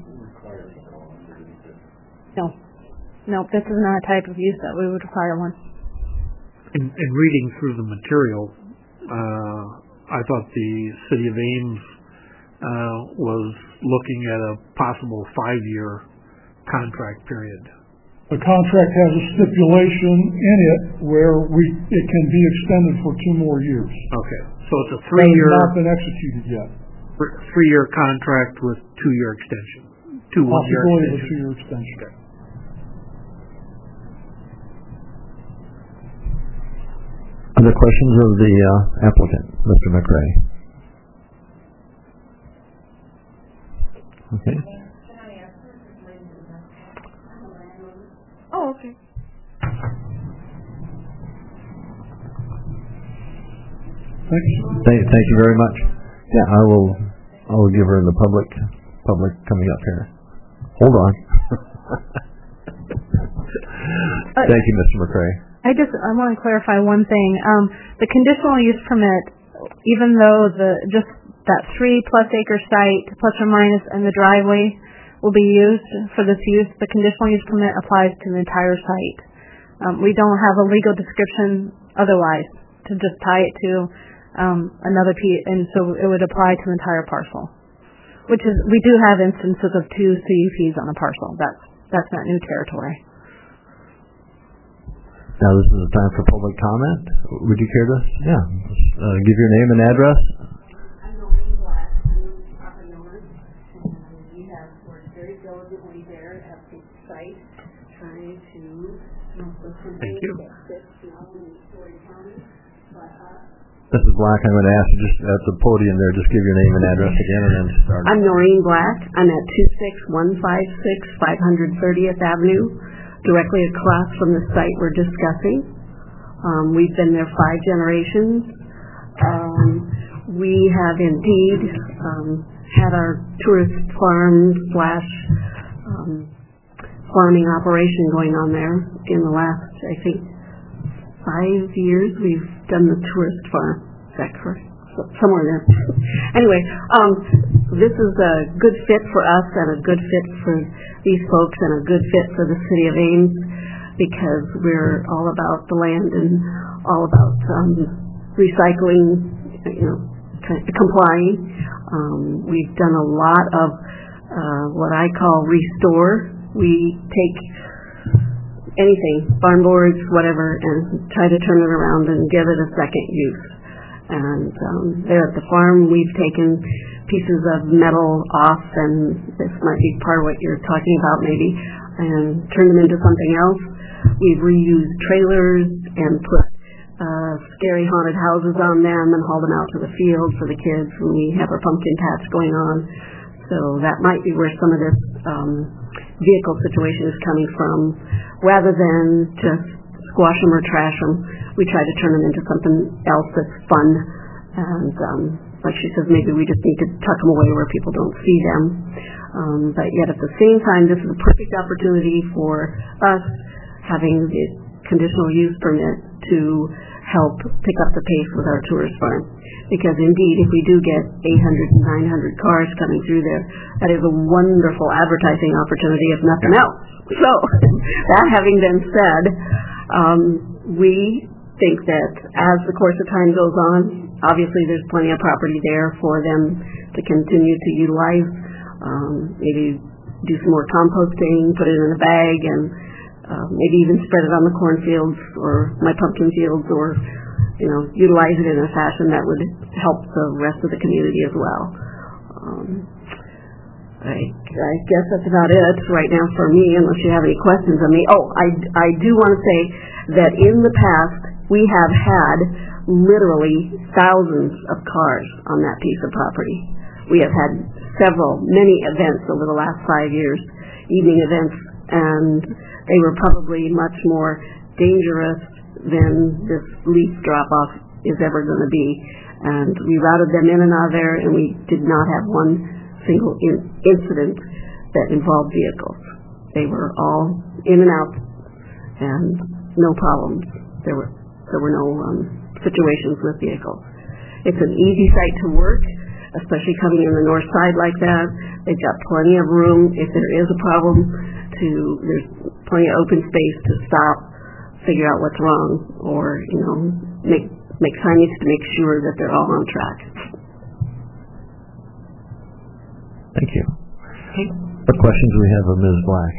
No. No, this is not a type of use that we would require one. In, in reading through the material, uh, I thought the City of Ames uh, was looking at a possible five-year contract period. The contract has a stipulation in it where we it can be extended for two more years. Okay, so it's a three-year. It has not been executed yet. Three-year contract with two-year extension. Two one-year Possibility of a extension. two-year extension. Okay. Other questions of the uh, applicant, Mister McRae? Okay. Oh, okay. Thank you. Thank, thank you very much. Yeah, I will. I will give her the public. Public coming up here. Hold on. Thank you, Mister McRae. I just I want to clarify one thing. Um, the conditional use permit, even though the just that three plus acre site plus or minus and the driveway will be used for this use, the conditional use permit applies to the entire site. Um, we don't have a legal description otherwise to just tie it to um, another piece, and so it would apply to the entire parcel. Which is, we do have instances of two C U Ps on a parcel. That's that's not new territory. Now this is the time for public comment. Would you care to? Yeah. Uh, give your name and address. I'm Noreen Black. I'm with the property owners, and we have worked very diligently there at the site, trying to come up with something Thank you. that fits not only Story County, but us. Missus Black, I'm going to ask you just at the podium there, just give your name and address again and then start. I'm Noreen Black. I'm at two six one five six five thirtieth Avenue, directly across from the site we're discussing. Um, we've been there five generations. Um, we have indeed um, had our tourist farm slash um, farming operation going on there in the last, I think, five years. We've done the tourist farm. Is that correct? Somewhere there. Anyway, um, this is a good fit for us and a good fit for these folks and a good fit for the City of Ames, because we're all about the land and all about um, recycling, you know, complying. Um, we've done a lot of uh, what I call restore. We take anything, barn boards, whatever, and try to turn it around and give it a second use. And um, there at the farm, we've taken pieces of metal off, and this might be part of what you're talking about maybe, and turned them into something else. We've reused trailers and put uh, scary haunted houses on them and hauled them out to the field for the kids when we have our pumpkin patch going on. So that might be where some of this um, vehicle situation is coming from. Rather than just squash them or trash them, we try to turn them into something else that's fun. And um, like she says, maybe we just need to tuck them away where people don't see them. Um, but yet at the same time, this is a perfect opportunity for us having the conditional use permit to help pick up the pace with our tourist farm. Because indeed, if we do get eight hundred and nine hundred cars coming through there, that is a wonderful advertising opportunity, if nothing else. So, that having been said, um, we think that as the course of time goes on, obviously there's plenty of property there for them to continue to utilize. Um, maybe do some more composting, put it in a bag, and uh, maybe even spread it on the cornfields or my pumpkin fields, or you know, utilize it in a fashion that would help the rest of the community as well. Um, I, I guess that's about it right now for me, unless you have any questions on me. Oh, I, I do want to say that in the past, we have had literally thousands of cars on that piece of property. We have had several, many events over the last five years, evening events, and they were probably much more dangerous than this leaf drop-off is ever going to be. And we routed them in and out of there, and we did not have one single in- incident that involved vehicles. They were all in and out, and no problems. There were there were no um, situations with vehicles. It's an easy site to work, especially coming in the north side like that. They've got plenty of room if there is a problem. To there's plenty of open space to stop, figure out what's wrong, or you know make make signage to make sure that they're all on track. Thank you. Okay. What questions we have of Miz Black?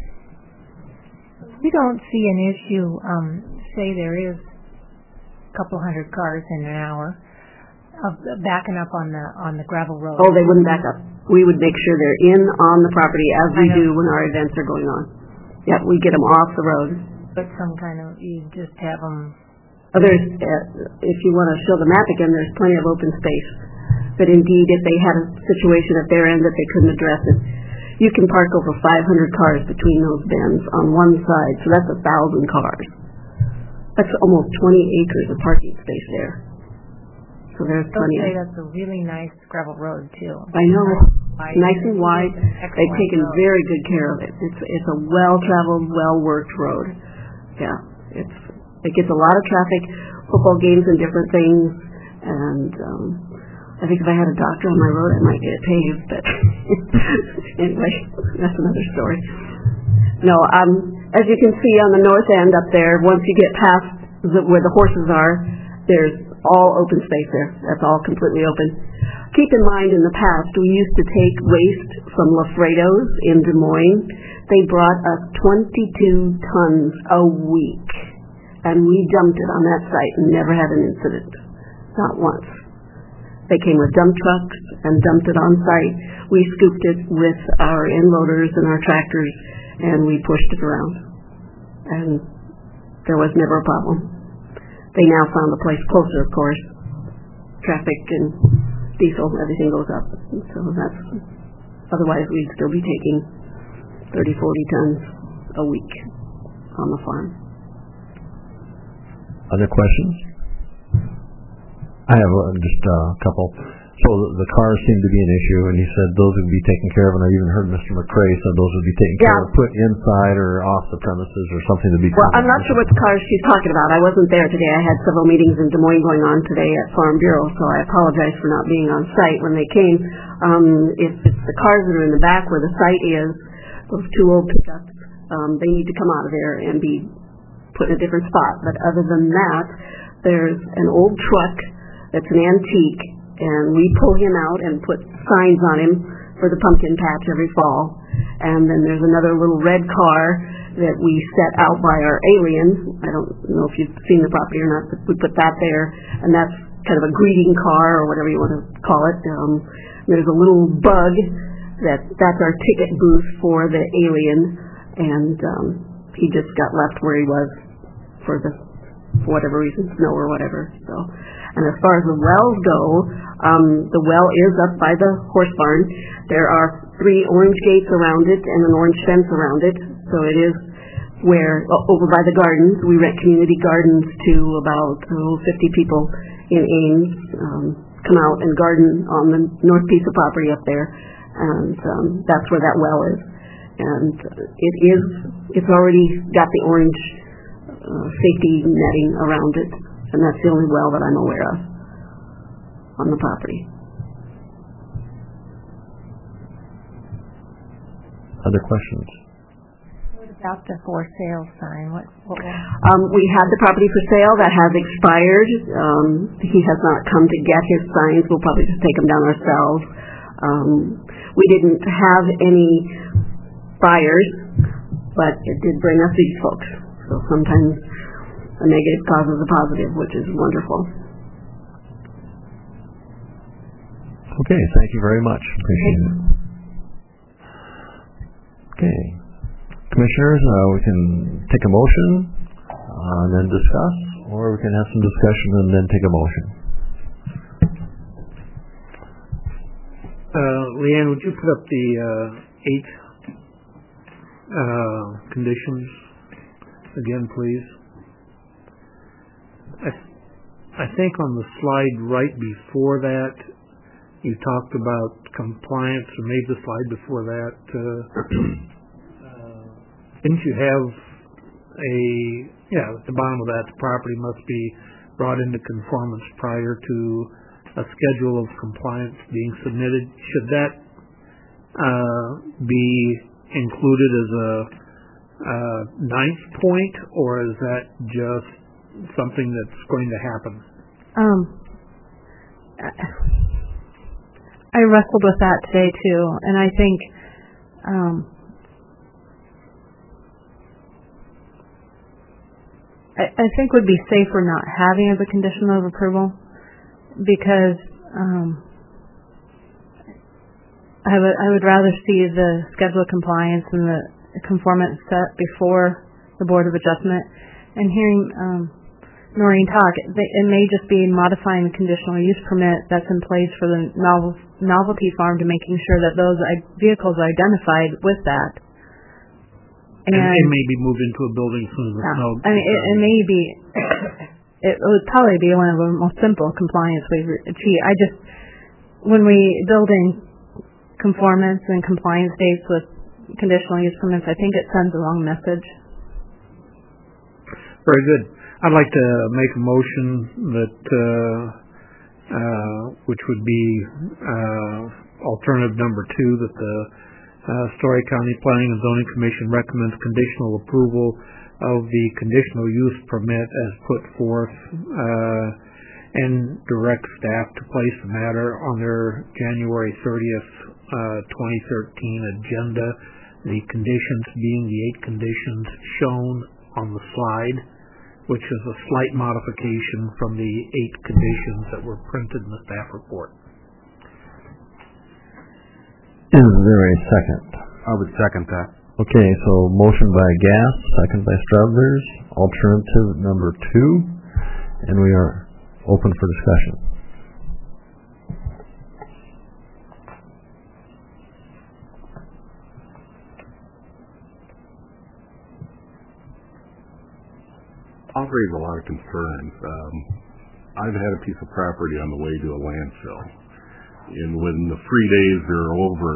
We don't see an issue, um, say there is a couple hundred cars in an hour, of backing up on the on the gravel road. Oh, they wouldn't back up. We would make sure they're in on the property as we do when our events are going on. Yeah, we get them off the road. But some kind of, you just have them... Oh, there's, uh, if you want to show the map again, there's plenty of open space. But indeed, if they had a situation at their end that they couldn't address it, you can park over five hundred cars between those bends on one side, so that's a thousand cars. That's almost twenty acres of parking space there. So there's plenty. Okay, of, that's a really nice gravel road too. I know, Wide. nice and wide. They've taken road. very good care of it. It's it's a well-traveled, well-worked road. Yeah, it's it gets a lot of traffic, football games and different things, and. Um, I think if I had a doctor on my road, I might get it paved, but anyway, that's another story. No, um, as you can see on the north end up there, once you get past the, where the horses are, there's all open space there. That's all completely open. Keep in mind, in the past, we used to take waste from Lafredo's in Des Moines. They brought us twenty-two tons a week, and we dumped it on that site and never had an incident, not once. They came with dump trucks and dumped it on site. We scooped it with our end loaders and our tractors, and we pushed it around. And there was never a problem. They now found a place closer, of course. Traffic and diesel, everything goes up. So that's, otherwise we'd still be taking thirty, forty tons a week on the farm. Other questions? I have uh, just uh, a couple. So the, the cars seem to be an issue, and he said those would be taken care of, and I even heard Mister McCrae said those would be taken yeah. care of, put inside or off the premises or something to be... Well, I'm not sure what cars she's talking about. I wasn't there today. I had several meetings in Des Moines going on today at Farm Bureau, so I apologize for not being on site when they came. Um, if it's the cars that are in the back where the site is, those two old pickups, um, they need to come out of there and be put in a different spot. But other than that, there's an old truck that's an antique, and we pull him out and put signs on him for the pumpkin patch every fall. And then there's another little red car that we set out by our alien. I don't know if you've seen the property or not, but we put that there, and that's kind of a greeting car or whatever you want to call it. Um, there's a little bug that that's our ticket booth for the alien, and um, he just got left where he was for the for whatever reason, snow or whatever. So. And as far as the wells go, um, the well is up by the horse barn. There are three orange gates around it and an orange fence around it. So it is where, over by the gardens, we rent community gardens to about oh, fifty people in Ames, um, come out and garden on the north piece of property up there. And um, that's where that well is. And it is, it's already got the orange uh, safety netting around it. And that's the only well that I'm aware of on the property. Other questions? What about the for sale sign? What, what will... um, we had the property for sale. That has expired. Um, he has not come to get his signs. We'll probably just take them down ourselves. Um, we didn't have any buyers, but it did bring us these folks. So sometimes a negative causes a positive, which is wonderful. Okay, thank you very much. Appreciate it. Okay. Commissioners, uh, we can take a motion uh, and then discuss, or we can have some discussion and then take a motion. Uh, Leanne, would you put up the uh, eight uh, conditions again, please? I, I think on the slide right before that, you talked about compliance, or maybe the slide before that. Uh, uh, didn't you have a, yeah, at the bottom of that, the property must be brought into conformance prior to a schedule of compliance being submitted? Should that uh, be included as a uh, ninth point, or is that just something that's going to happen? Um, I wrestled with that today too, and I think um, I, I think would be safer not having as a condition of approval, because um, I would I would rather see the schedule of compliance and the conformance set before the Board of Adjustment. And hearing um, Noreen talk, they, it may just be modifying the conditional use permit that's in place for the novel, novelty farm to making sure that those I- vehicles are identified with that. And, and it may be moved into a building soon as yeah. no. I mean, it, it may be. It would probably be one of the most simple compliance we achieve. I just, when we build in conformance and compliance dates with conditional use permits, I think it sends the wrong message. Very good. I'd like to make a motion that, uh, uh, which would be uh, alternative number two, that the uh, Story County Planning and Zoning Commission recommends conditional approval of the conditional use permit as put forth, uh, and direct staff to place the matter on their January thirtieth, uh, twenty thirteen agenda. The conditions being the eight conditions shown on the slide, which is a slight modification from the eight conditions that were printed in the staff report. Is there a second? I would second that. Okay, so motion by Gass, second by Strouthers, alternative number two, and we are open for discussion. I'll raise a lot of concerns. Um, I've had a piece of property on the way to a landfill, and when the free days are over,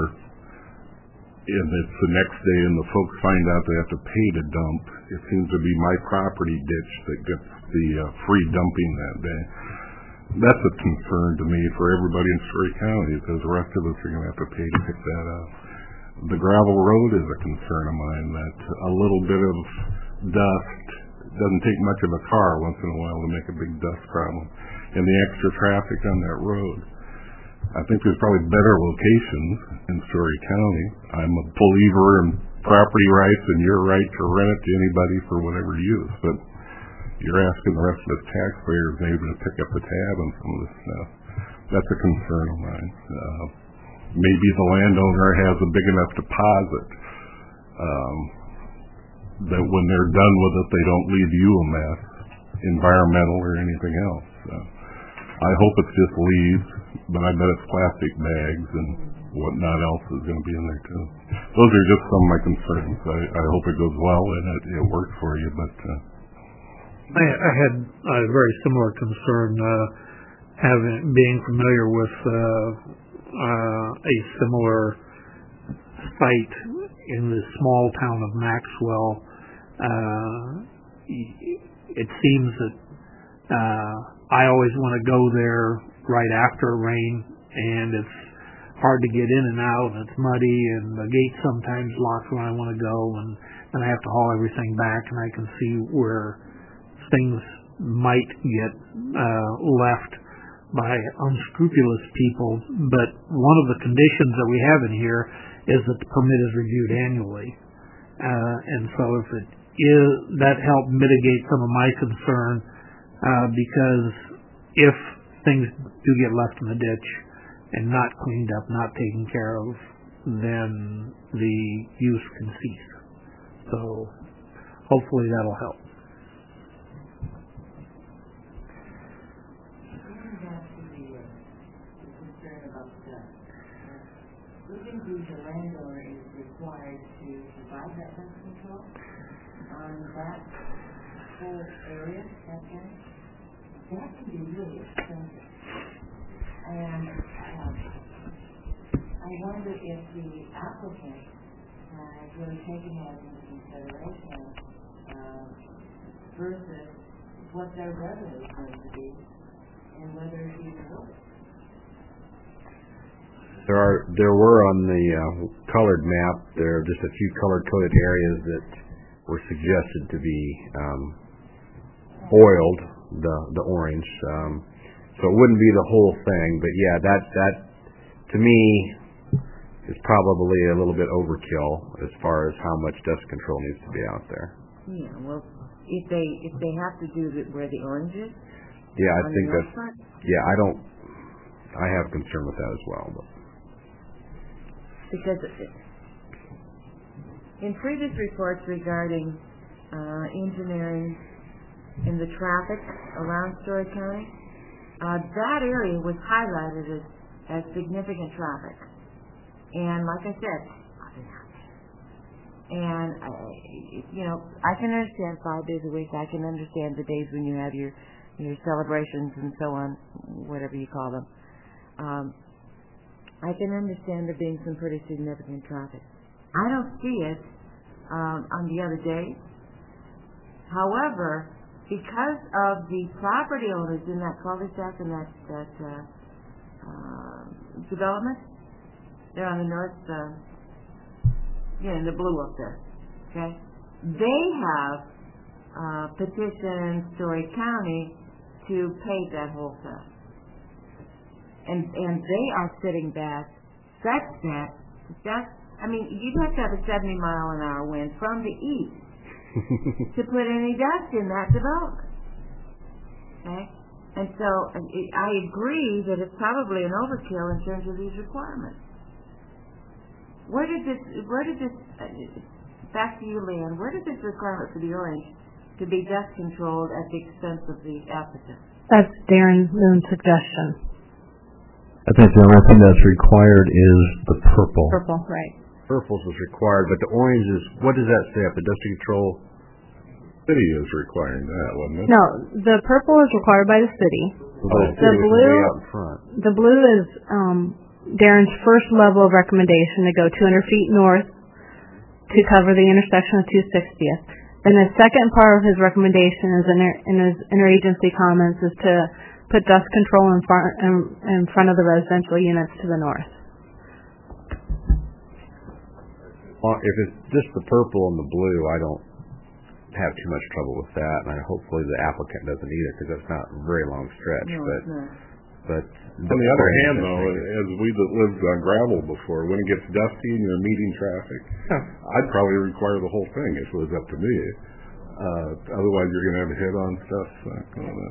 and it's the next day, and the folks find out they have to pay to dump, it seems to be my property ditch that gets the uh, free dumping that day. That's a concern to me for everybody in Story County, because the rest of us are going to have to pay to pick that up. The gravel road is a concern of mine, that a little bit of dust doesn't take much of a car once in a while to make a big dust problem, and the extra traffic on that road. I think there's probably better locations in Story County. I'm a believer in property rights and your right to rent it to anybody for whatever use, but you're asking the rest of us taxpayers maybe to pick up the tab on some of this stuff. That's a concern of mine. Uh, maybe the landowner has a big enough deposit um, that when they're done with it, they don't leave you a mess, environmental or anything else. So I hope it's just leaves, but I bet it's plastic bags and whatnot else is going to be in there too. Those are just some of my concerns. I, I hope it goes well and it, it works for you, but uh, I, I had a very similar concern, uh, having being familiar with uh, uh, a similar site in the small town of Maxwell. Uh, it seems that uh, I always want to go there right after rain, and it's hard to get in and out, and it's muddy, and the gate sometimes locks when I want to go, and, and I have to haul everything back, and I can see where things might get uh, left by unscrupulous people. But one of the conditions that we have in here is that the permit is reviewed annually. Uh, and so if it is, that helped mitigate some of my concern, uh, because if things do get left in the ditch and not cleaned up, not taken care of, then the use can cease. So hopefully that'll help. The landowner is required to provide that dust control on that whole area, that area. That can be really expensive. And um, I wonder if the applicant has really taken that into consideration uh, versus what their revenue is going to be and whether it's even worth it. There are, there were on the uh, colored map, there are just a few color-coded areas that were suggested to be um, oiled, the the orange. Um, so it wouldn't be the whole thing, but yeah, that that to me is probably a little bit overkill as far as how much dust control needs to be out there. Yeah, well, if they if they have to do it where the orange is. Yeah, I think that's. Yeah, I don't. I have concern with that as well, but. Because in previous reports regarding uh, engineering and the traffic around Story County, uh, that area was highlighted as, as significant traffic. And like I said, and uh, you know, I can understand five days a week. I can understand the days when you have your your celebrations and so on, whatever you call them. Um, I can understand there being some pretty significant traffic. I don't see it um, on the other days. However, because of the property owners in that cul-de-sac and that, that uh, uh, development, they're on the north, uh, yeah, in the blue up there, okay? They have uh, petitioned Story County to pave that whole thing. And and they are sitting back such that, that's, I mean, you'd have to have a seventy mile an hour wind from the east to put any dust in that development. Okay? And so it, I agree that it's probably an overkill in terms of these requirements. Where did this, where did this, uh, back to you, Leanne, where did this requirement for the orange to be dust controlled at the expense of the applicant? That's Darren Moon's suggestion. I think the only thing that's required is the purple. Purple, right. Purple's was required, but the orange is, what does that say up? The dust control? City is requiring that, wasn't it? No, the purple is required by the city. Oh, the blue, way out in front. The blue is um, Darren's first level of recommendation to go two hundred feet north to cover the intersection of two sixtieth. And the second part of his recommendation is in, in his interagency comments is to put dust control in front, in, in front of the residential units to the north. Well, if it's just the purple and the blue, I don't have too much trouble with that, and I, hopefully the applicant doesn't either, because that's not a very long stretch. No, but, it's not. but on the other hand, though, as we that lived on gravel before, when it gets dusty and you're meeting traffic, I'd probably require the whole thing if it was up to me. Uh, otherwise, you're going to have head-on stuff going on.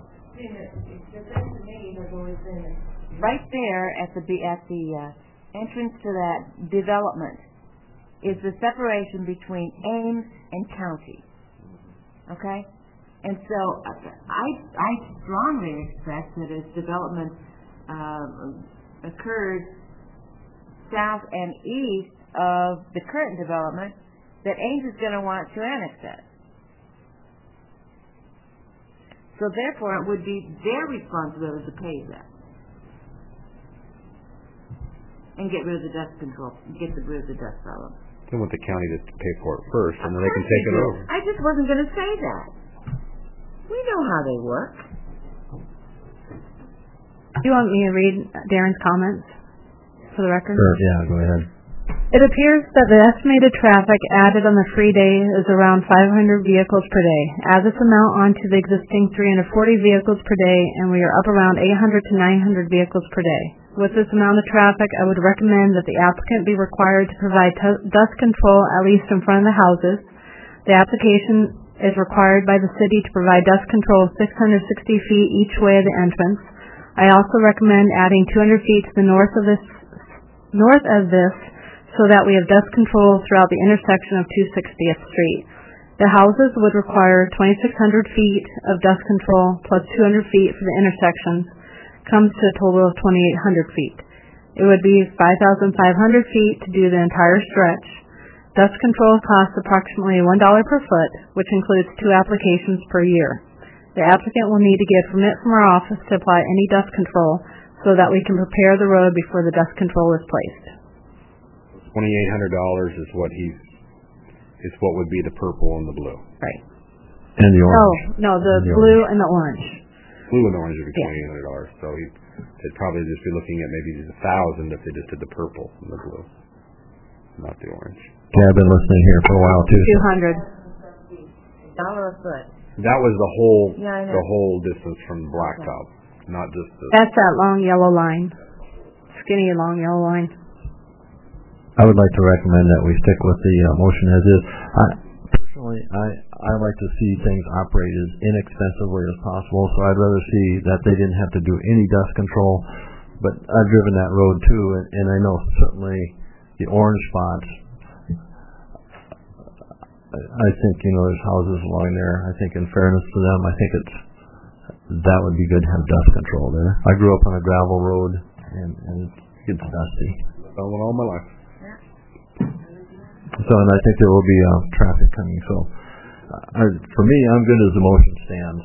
Right there at the at the uh, entrance to that development is the separation between Ames and county. Okay, and so I I strongly expect that as development uh, occurs south and east of the current development, that Ames is going to want to annex that. So therefore, it would be their responsibility to pave that and get rid of the dust control, get rid of the dust problem. They want the county to pay for it first, and then they can take it over. I just wasn't going to say that. We know how they work. Do you want me to read Darren's comments for the record? Sure, yeah, go ahead. It appears that the estimated traffic added on the free day is around five hundred vehicles per day. Add this amount onto the existing three hundred forty vehicles per day, and we are up around eight hundred to nine hundred vehicles per day. With this amount of traffic, I would recommend that the applicant be required to provide t- dust control at least in front of the houses. The application is required by the city to provide dust control six hundred sixty feet each way of the entrance. I also recommend adding two hundred feet to the north of this, north of this, so that we have dust control throughout the intersection of two sixtieth Street. The houses would require twenty-six hundred feet of dust control plus two hundred feet for the intersections, comes to a total of twenty-eight hundred feet. It would be five thousand five hundred feet to do the entire stretch. Dust control costs approximately one dollar per foot, which includes two applications per year. The applicant will need to get a permit from our office to apply any dust control so that we can prepare the road before the dust control is placed. Twenty-eight hundred dollars is what he's is what would be the purple and the blue. Right. And the orange. Oh, no, the, and the blue orange. and the orange. Blue and orange would be Yeah. twenty-eight hundred dollars. So he, they'd probably just be looking at maybe a thousand if they just did the purple and the blue, not the orange. Yeah, I've been listening here for a while too. Two hundred. Dollar a foot. That was the whole Yeah, I know. the whole distance from Blacktop, not just the. That's that long yellow line. Skinny long yellow line. I would like to recommend that we stick with the uh, motion as is. I, personally, I I like to see things operate as inexpensively as possible, so I'd rather see that they didn't have to do any dust control. But I've driven that road too, and, and I know certainly the orange spots. I, I think you know there's houses along there. I think in fairness to them, I think it's that would be good to have dust control there. I grew up on a gravel road, and, and it gets dusty. That one all my life. So, and I think there will be uh, traffic coming. So, uh, I, for me, I'm good as the motion stands.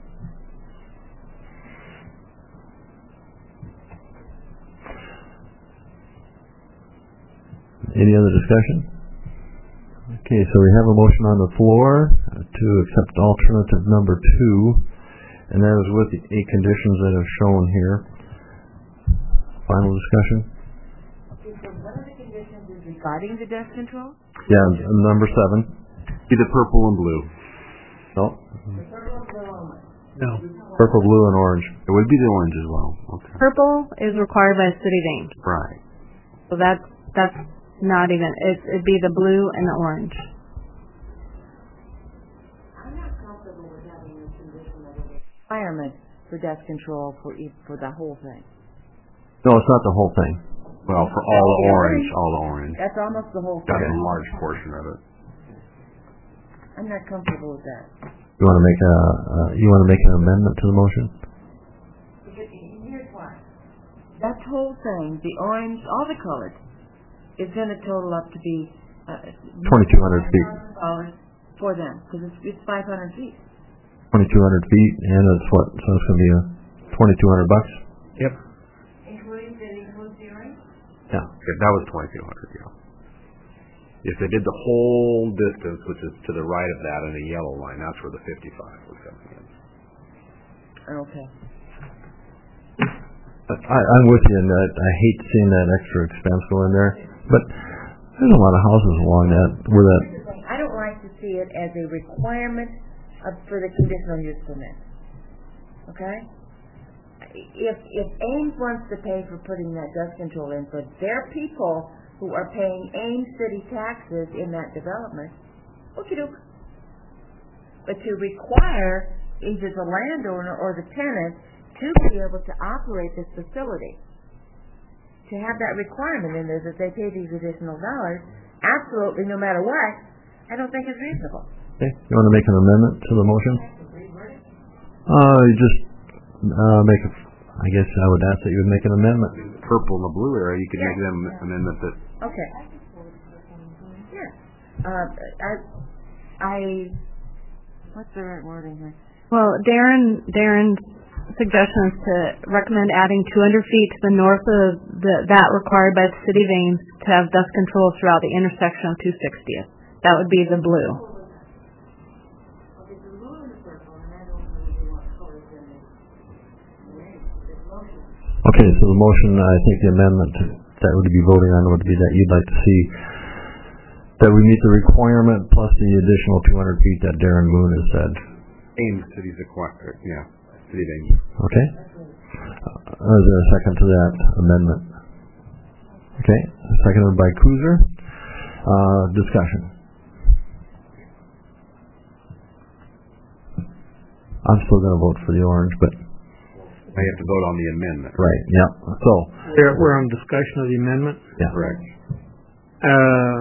Any other discussion? Okay, so we have a motion on the floor to accept alternative number two, and that is with the eight conditions that are shown here. Final discussion? Regarding the dust control? Yeah, n- number seven. Be the purple and blue. No. No. Purple, blue, and orange. It would be the orange as well. Okay. Purple is required by city of Ames. Right. So that's, that's not even, it's, it'd be the blue and the orange. I'm not comfortable with having a condition of a requirement for dust control for e- for the whole thing. No, it's not the whole thing. Well, for all the orange, all the orange. That's almost the whole Got thing. a large portion of it. I'm not comfortable with that. You want to make a uh, you want to make an amendment to the motion? Here's why. That whole thing, the orange, all the colors, is going to total up to be uh, Twenty-two hundred feet. dollars for them because it's, it's five hundred feet. Twenty-two hundred feet, and it's what? So it's going to be a twenty-two hundred bucks. Yep. Including the includes the orange? Yeah. If that was twenty-two hundred, yeah. If they did the whole distance, which is to the right of that in the yellow line, that's where the fifty-five was coming in. Okay. I, I'm with you in that. I hate seeing that extra expense go in there, but there's a lot of houses along that where that. I don't like to see it as a requirement of, for the conditional use permit. Okay? If if Ames wants to pay for putting that dust control in for their people who are paying Ames city taxes in that development, okay, doke. But to require either the landowner or the tenant to be able to operate this facility, to have that requirement in there that they pay these additional dollars, absolutely no matter what, I don't think it's reasonable. Okay. You want to make an amendment to the motion? Uh, you just uh, make a. I guess I would ask that you would make an amendment. Purple and the blue area, you could Yeah. make them amendment that. Okay. Yeah. Uh, I, I, what's the right wording here? Well, Darren, Darren's suggestion is to recommend adding two hundred feet to the north of the, that required by the city of Ames to have dust control throughout the intersection of two sixtieth. That would be the blue. Okay, the blue and the purple, and I don't really want colors in it. Okay, so the motion, I think the amendment that would be voting on would be that you'd like to see that we meet the requirement plus the additional two hundred feet that Darren Moon has said. Ames City's acquired, yeah. City of Ames. Okay? Uh, is there a second to that amendment? Okay, seconded by Cruiser. Uh, discussion. I'm still going to vote for the orange, but I have to vote on the amendment. right, yeah. So We're, we're on discussion of the amendment. yeah, Correct. uh,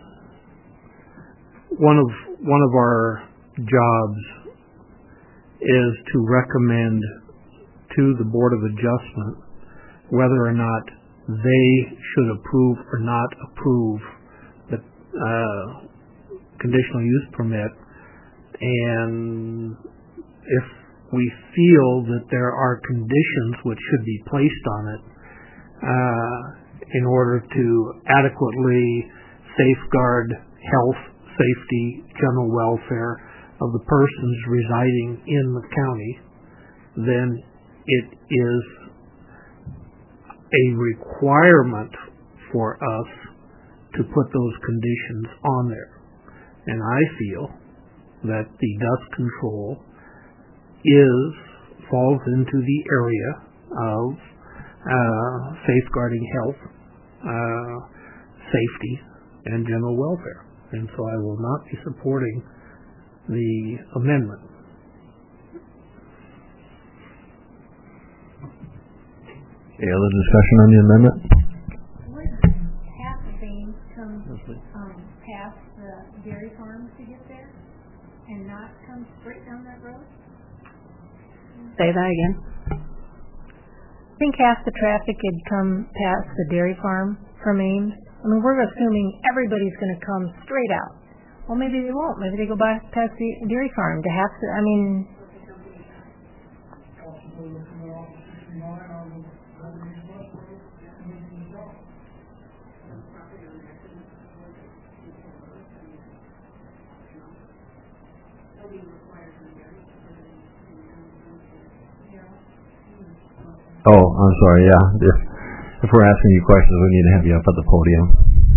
one of one of our jobs is to recommend to the Board of Adjustment whether or not they should approve or not approve the uh, conditional use permit, and if we feel that there are conditions which should be placed on it uh, in order to adequately safeguard health, safety, general welfare of the persons residing in the county, then it is a requirement for us to put those conditions on there. And I feel that the dust control is falls into the area of uh, safeguarding health, uh, safety, and general welfare. And so I will not be supporting the amendment. Any other discussion on the amendment? Would half of Ames come um, past the dairy farm to get there and not come straight down that road? Say that again. I think half the traffic had come past the dairy farm from Ames. I mean, we're assuming everybody's going to come straight out. Well, maybe they won't. Maybe they go by past the dairy farm to have to, I mean... Oh, I'm sorry, yeah. If, if we're asking you questions, we need to have you up at the podium.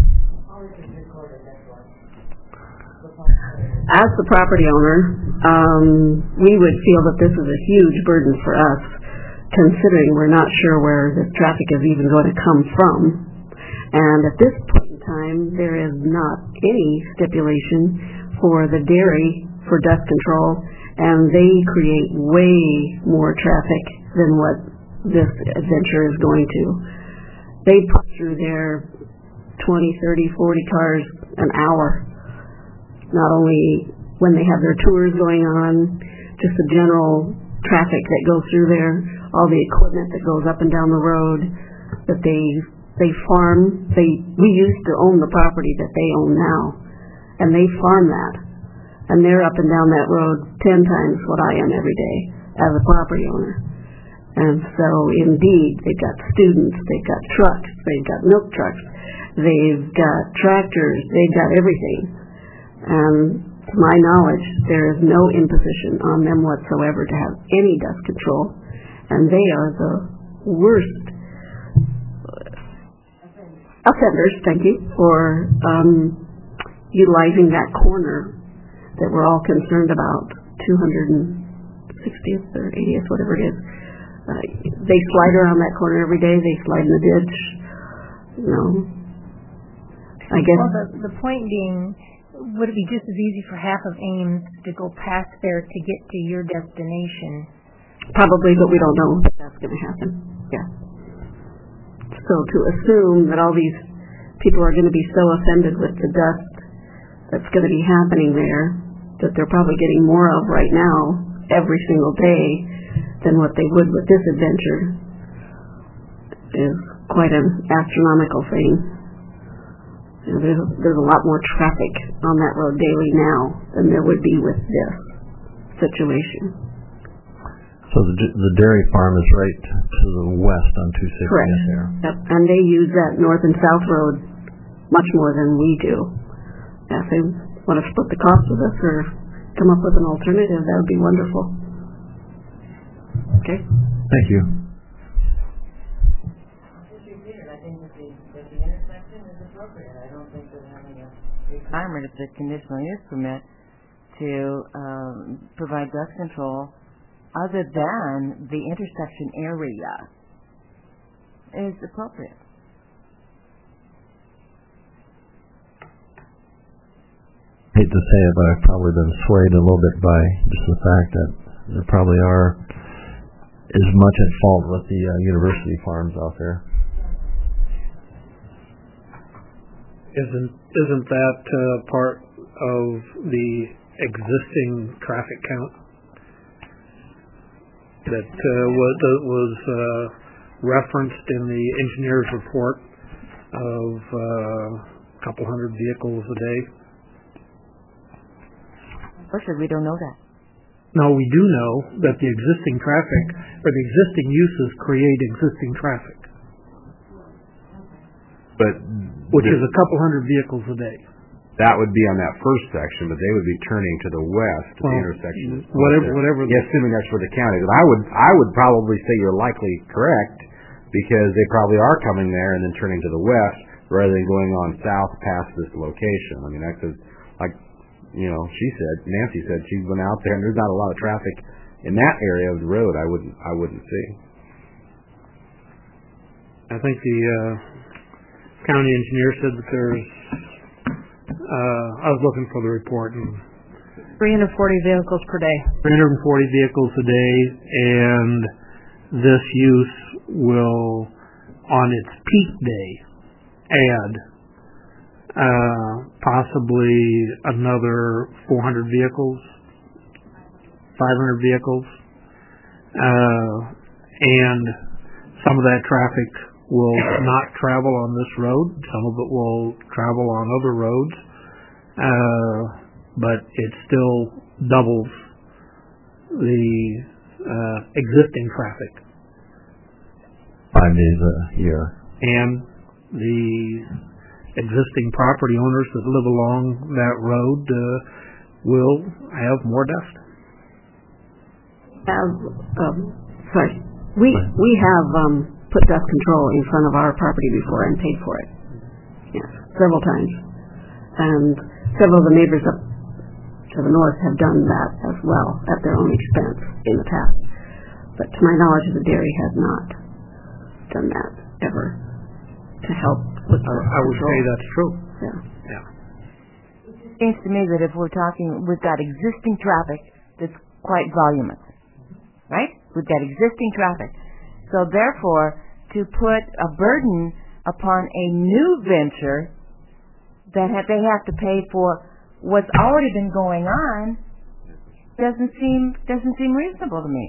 As the property owner, um, we would feel that this is a huge burden for us, considering we're not sure where this traffic is even going to come from. And at this point in time, there is not any stipulation for the dairy for dust control, and they create way more traffic than what this adventure is going to. They put through their twenty, thirty, forty cars an hour. Not only when they have their tours going on, just the general traffic that goes through there, all the equipment that goes up and down the road, that they they farm. They we used to own the property that they own now, and they farm that, and they're up and down that road ten times what I am every day as a property owner. And so, indeed, they've got students, they've got trucks, they've got milk trucks, they've got tractors, they've got everything. And to my knowledge, there is no imposition on them whatsoever to have any dust control, and they are the worst offenders, thank you, for um, utilizing that corner that we're all concerned about, two hundred sixtieth or eightieth, whatever it is. Uh, they slide around that corner every day. They slide in the ditch. You know, I guess. Well, the, the point being, would it be just as easy for half of Ames to go past there to get to your destination? Probably, but we don't know if that's going to happen. Yeah. So to assume that all these people are going to be so offended with the dust that's going to be happening there, that they're probably getting more of right now every single day than what they would with this adventure, is quite an astronomical thing. You know, there's, there's a lot more traffic on that road daily now than there would be with this situation. So the, the dairy farm is right to the west on two sixty. Correct. There. Yep. And they use that north and south road much more than we do. If they want to split the cost with us or come up with an alternative, that would be wonderful. Okay. Thank you. I think that the, that the intersection is appropriate. I don't think that having a requirement of the conditional use permit to um, provide dust control other than the intersection area is appropriate. I hate to say it, but I've probably been swayed a little bit by just the fact that there probably are as much at fault with the uh, university farms out there. Isn't isn't that uh, part of the existing traffic count that uh, was, that was uh, referenced in the engineer's report of uh, a couple hundred vehicles a day? Unfortunately, we don't know that. No, we do know that the existing traffic or the existing uses create existing traffic, But which the, is a couple hundred vehicles a day. that would be on that first section, but they would be turning to the west at Well, the intersection. whatever, whatever. Yeah, assuming that's for the county. But I would, I would probably say you're likely correct because they probably are coming there and then turning to the west rather than going on south past this location. I mean, that's like, you know, she said, Nancy said she went out there and there's not a lot of traffic in that area of the road. I wouldn't, I wouldn't see. I think the uh, county engineer said that there's. Uh, I was looking for the report. And three hundred forty vehicles per day. three hundred forty vehicles a day, and this use will, on its peak day, add uh, possibly another four hundred vehicles, five hundred vehicles, uh, and some of that traffic will not travel on this road. Some of it will travel on other roads. Uh, but it still doubles the uh, existing traffic. Five days a year. And the existing property owners that live along that road uh, will have more dust. Have, um, sorry, we, we have um, put dust control in front of our property before and paid for it. Yes, several times. And several of the neighbors up to the north have done that as well at their own expense in the past. But to my knowledge, the dairy has not done that ever to help with the I would say that's true. Yeah. Yeah. It seems to me that if we're talking, we've got existing traffic that's quite voluminous, right? We've got existing traffic. So therefore, to put a burden upon a new venture that have, they have to pay for what's already been going on doesn't seem doesn't seem reasonable to me.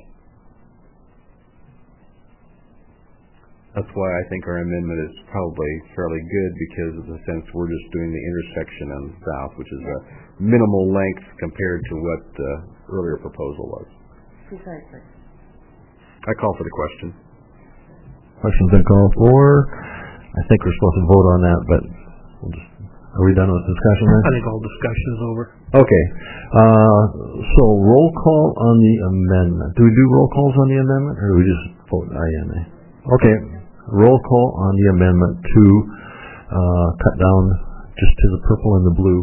That's why I think our amendment is probably fairly good because of the sense we're just doing the intersection on the south, which is a minimal length compared to what the earlier proposal was. Precisely. I call for the question. Question's been called for. I think we're supposed to vote on that, but we'll just, are we done with discussion then? I think all discussion is over. Okay. Uh, so roll call on the amendment. Do we do roll calls on the amendment, or do we just vote aye and nay? Okay. Roll call on the amendment to uh, cut down just to the purple and the blue.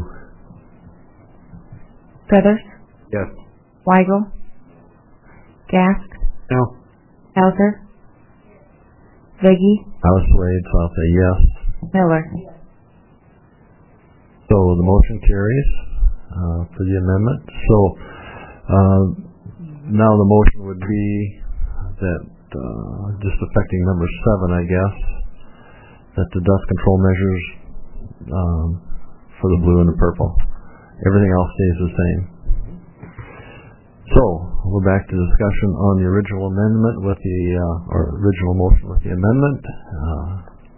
Feathers? Yes. Weigel? Gask? No. Hauser? Viggy? House Wade, so I'll say yes. Miller? So the motion carries uh, for the amendment. So uh, now the motion would be that uh, just affecting number seven, I guess, that the dust control measures um, for the blue and the purple. Everything else stays the same. So we're back to discussion on the original amendment with the uh, or original motion with the amendment. Uh,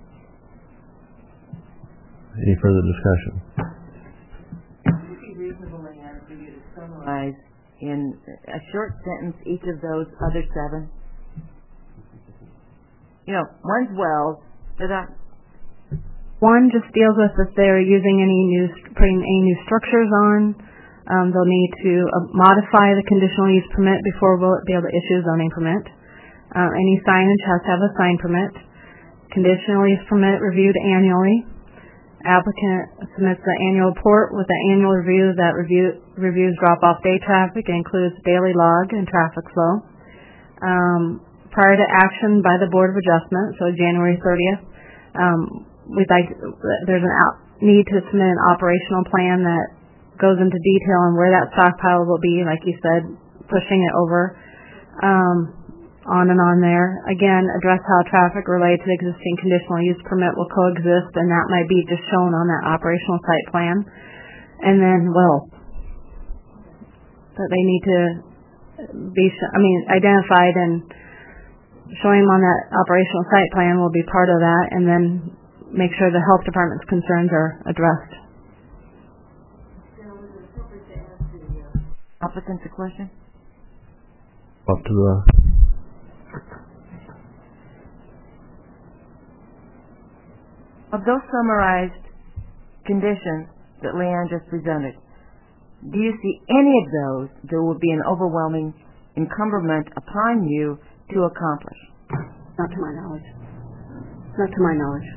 any further discussion? Would it be reasonable, Leanne, for you to summarize in a short sentence each of those other seven? You know, one's wells. They're not. One just deals with if they're using any new, putting any new structures on. Um, they'll need to uh, modify the conditional use permit before we'll be able to issue a zoning permit. Uh, any signage has to have a sign permit. Conditional use permit reviewed annually. Applicant submits the annual report with the annual review that review, reviews drop-off day traffic and includes daily log and traffic flow. Um, prior to action by the Board of Adjustment, so January thirtieth, um, we'd like, there's a need to submit an operational plan that goes into detail on where that stockpile will be, like you said, pushing it over. Um, on and on there. Again, address how traffic related to the existing conditional use permit will coexist, and that might be just shown on that operational site plan. And then, well, that they need to be, I mean, identified and showing them on that operational site plan will be part of that, and then make sure the health department's concerns are addressed. Applicants a question? Up to the Of those summarized conditions that Leanne just presented, do you see any of those that will be an overwhelming encumbrance upon you to accomplish? Not to my knowledge. Not to my knowledge.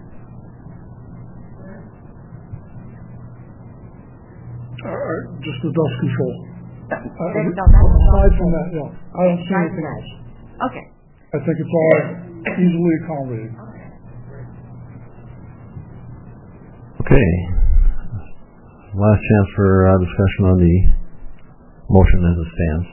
Uh, just the dust control. Uh, Uh, no, that's aside from that, yeah, I don't see anything else. Okay. I think it's all easily accommodated. Okay. Last chance for uh, discussion on the motion as it stands.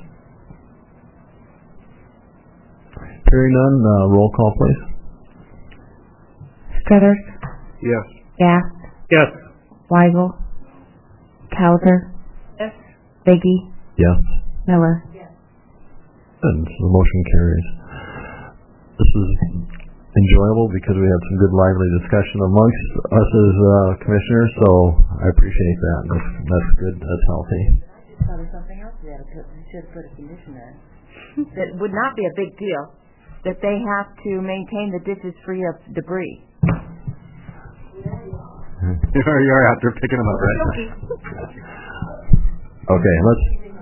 Hearing none, uh, roll call, please. Struthers, Yes. Gast, Yes. Weigel, Cowser, Yes. Biggie, Yes. Miller. And so the motion carries. This is enjoyable because we had some good lively discussion amongst us as uh, commissioners, so I appreciate that. That's, that's good. That's healthy. Thought of something else we ought to put, we should put a condition in. That would not be a big deal, that they have to maintain the ditches free of debris. You're, you're out there picking them up, right? Okay, let's.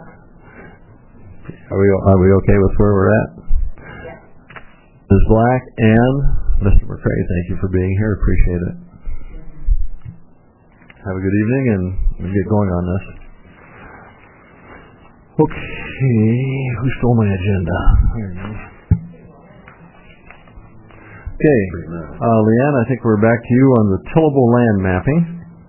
Are we are we okay with where we're at? Yes. Miz Black and Mister McCray, thank you for being here. Appreciate it. Have a good evening, and we'll get going on this. Okay, who stole my agenda? Here it is. Okay, uh, Leanne, I think we're back to you on the tillable land mapping.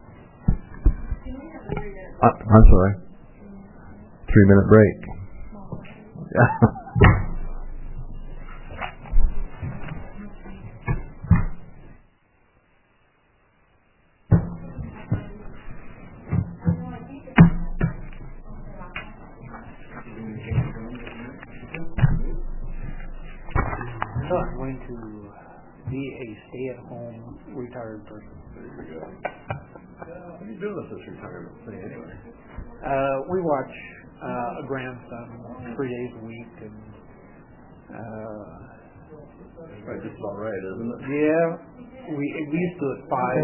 Uh, I'm sorry. Three minute break. So I'm going to be a stay-at-home retired person. What are you doing with this retirement thing anyway? Uh, we watch uh, a grandson three days a week, and uh, Right, just about right, isn't it? yeah, we we used to at five.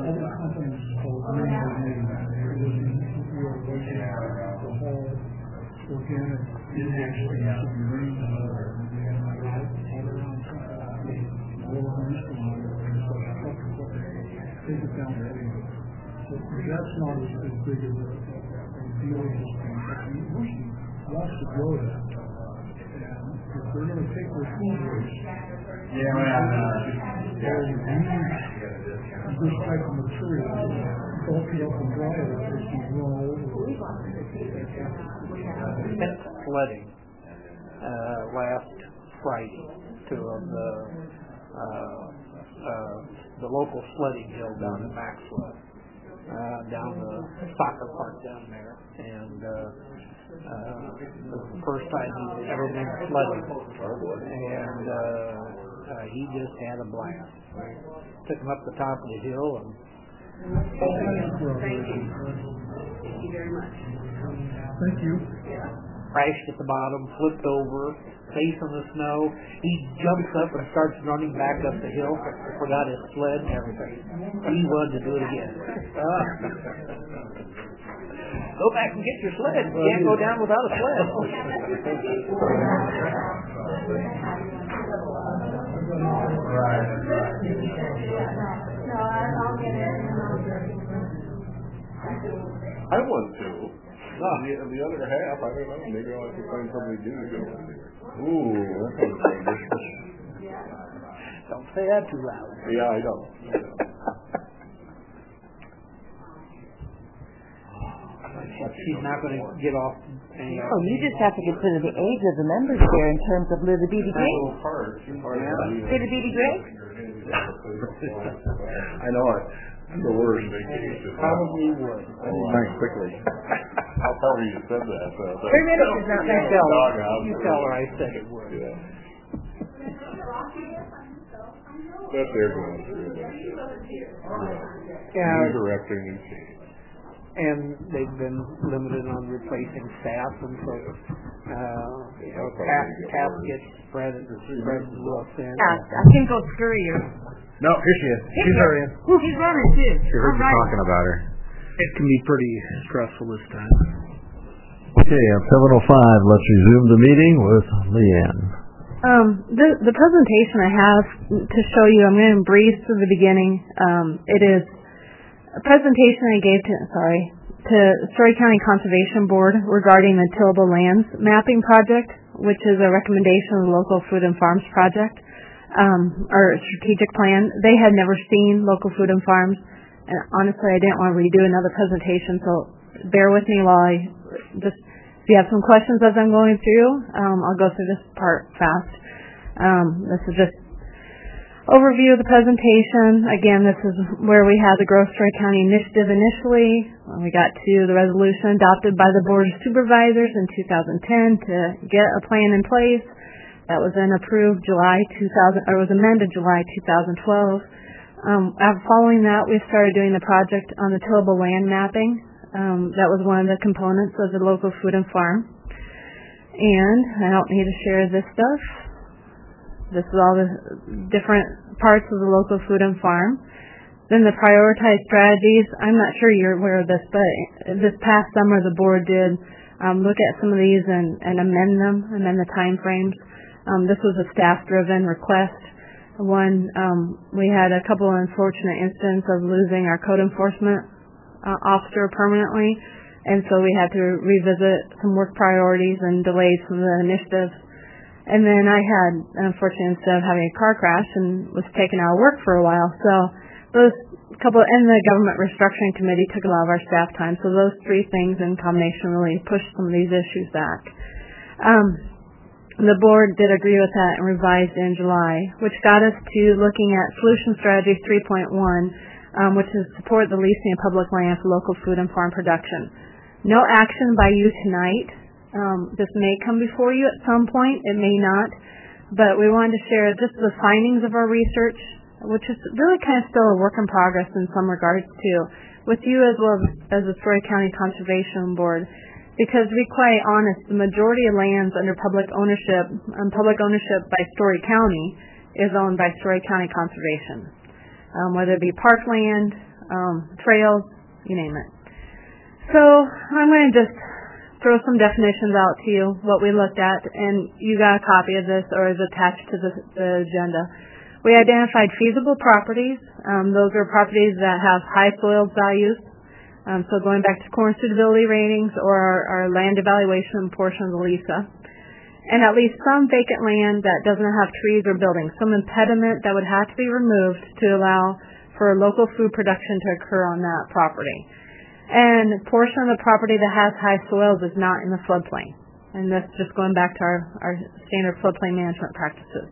That's not as, as big as a, a deal as this thing. The university wants to grow that. And if they're going to take their food waste, yeah, this type of material, bulk it up and dry it, it's going to run over. Went sledding uh, last Friday to uh, the uh, uh, the local sledding hill down in Maxwell. Uh, down the soccer park down there, and uh, uh, it was the first time he'd ever been sledding, and uh, uh, he just had a blast. Took him up the top of the hill, and Thank you. Thank you very much. Thank you. crashed at the bottom, flipped over, face on the snow. He jumps up and starts running back up the hill, forgot his sled and everything. He wanted to do it again. Uh, go back and get your sled. You can't go down without a sled. I want to. Ah. The, the other half, I don't know. Maybe I'll have to find somebody to do to go with me. Ooh, that sounds dangerous. Don't say that too loud. Yeah, I know. I know. she's not going to get off any. Oh, you just have to consider the age of the members here in terms of Little Bitty Gray. Little Bitty Gray? I know it. I'm the worst. Probably would. Thanks quickly. I'll tell her you said that. So Three minutes is not You that tell long. her, you tell her I said it would. Yeah. But they're going through that. Yeah, New director, new change. and they've been limited on replacing staff, and so uh, you know, task, task gets spread spread real thin. Yeah, I can go Scurrier. No, here she is. She's already in. She's running too. She heard you All right. talking about her. It can be pretty stressful this time. Okay, at seven oh five, let's resume the meeting with Leanne. Um, the, the presentation I have to show you, I'm going to breeze through the beginning. Um, it is a presentation I gave to, sorry, to Story County Conservation Board regarding the tillable lands mapping project, which is a recommendation of the local food and farms project, um, or strategic plan. They had never seen local food and farms, and honestly, I didn't want to redo another presentation, so bear with me while I just, if you have some questions as I'm going through, um, I'll go through this part fast. Um, this is just overview of the presentation. Again, this is where we had the Growth Story County Initiative initially. We got to the resolution adopted by the Board of Supervisors in two thousand ten to get a plan in place. That was then approved July two thousand, or was amended July two thousand twelve. Um, following that, we started doing the project on the tillable land mapping. Um, that was one of the components of the local food and farm. And I don't need to share this stuff. This is all the different parts of the local food and farm. Then the prioritized strategies. I'm not sure you're aware of this, but this past summer the board did um, look at some of these and, and amend them, amend the time frames. Um, this was a staff-driven request. One, um, we had a couple of unfortunate incidents of losing our code enforcement Uh, officer permanently, and so we had to revisit some work priorities and delays from the initiative. And then I had an unfortunate incident of having a car crash and was taken out of work for a while. So those couple, and the government restructuring committee took a lot of our staff time. So those three things in combination really pushed some of these issues back. Um, the board did agree with that and revised in July, which got us to looking at Solution Strategy three point one. Um, which is support the leasing of public land for local food and farm production. No action by you tonight. Um, this may come before you at some point. It may not. But we wanted to share just the findings of our research, which is really kind of still a work in progress in some regards too, with you as well as the Story County Conservation Board. Because to be quite honest, the majority of lands under public ownership, um, public ownership by Story County is owned by Story County Conservation. Um, whether it be parkland, um, trails, you name it. So I'm going to just throw some definitions out to you, what we looked at, and you got a copy of this or is attached to the, the agenda. We identified feasible properties. Um, those are properties that have high soil values. Um, so going back to corn suitability ratings or our, our land evaluation portion of the LISA. And at least some vacant land that doesn't have trees or buildings, some impediment that would have to be removed to allow for local food production to occur on that property. And a portion of the property that has high soils is not in the floodplain. And that's just going back to our, our standard floodplain management practices.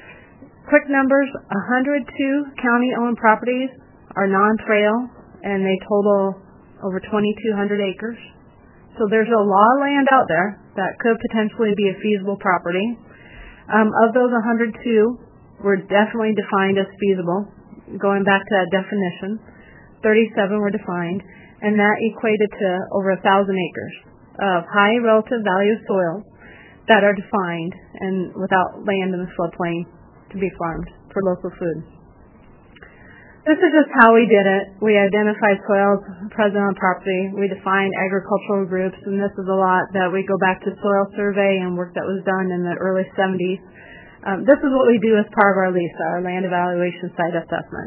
Quick numbers, one hundred two county-owned properties are non-trail, and they total over twenty-two hundred acres. So there's a lot of land out there that could potentially be a feasible property. Um, of those one hundred two were definitely defined as feasible. Going back to that definition, thirty-seven were defined, and that equated to over one thousand acres of high relative value soils that are defined and without land in the floodplain to be farmed for local food. This is just how we did it. We identified soils present on property. We defined agricultural groups, and this is a lot that we go back to soil survey and work that was done in the early seventies. Um, this is what we do as part of our LISA, our Land Evaluation Site Assessment.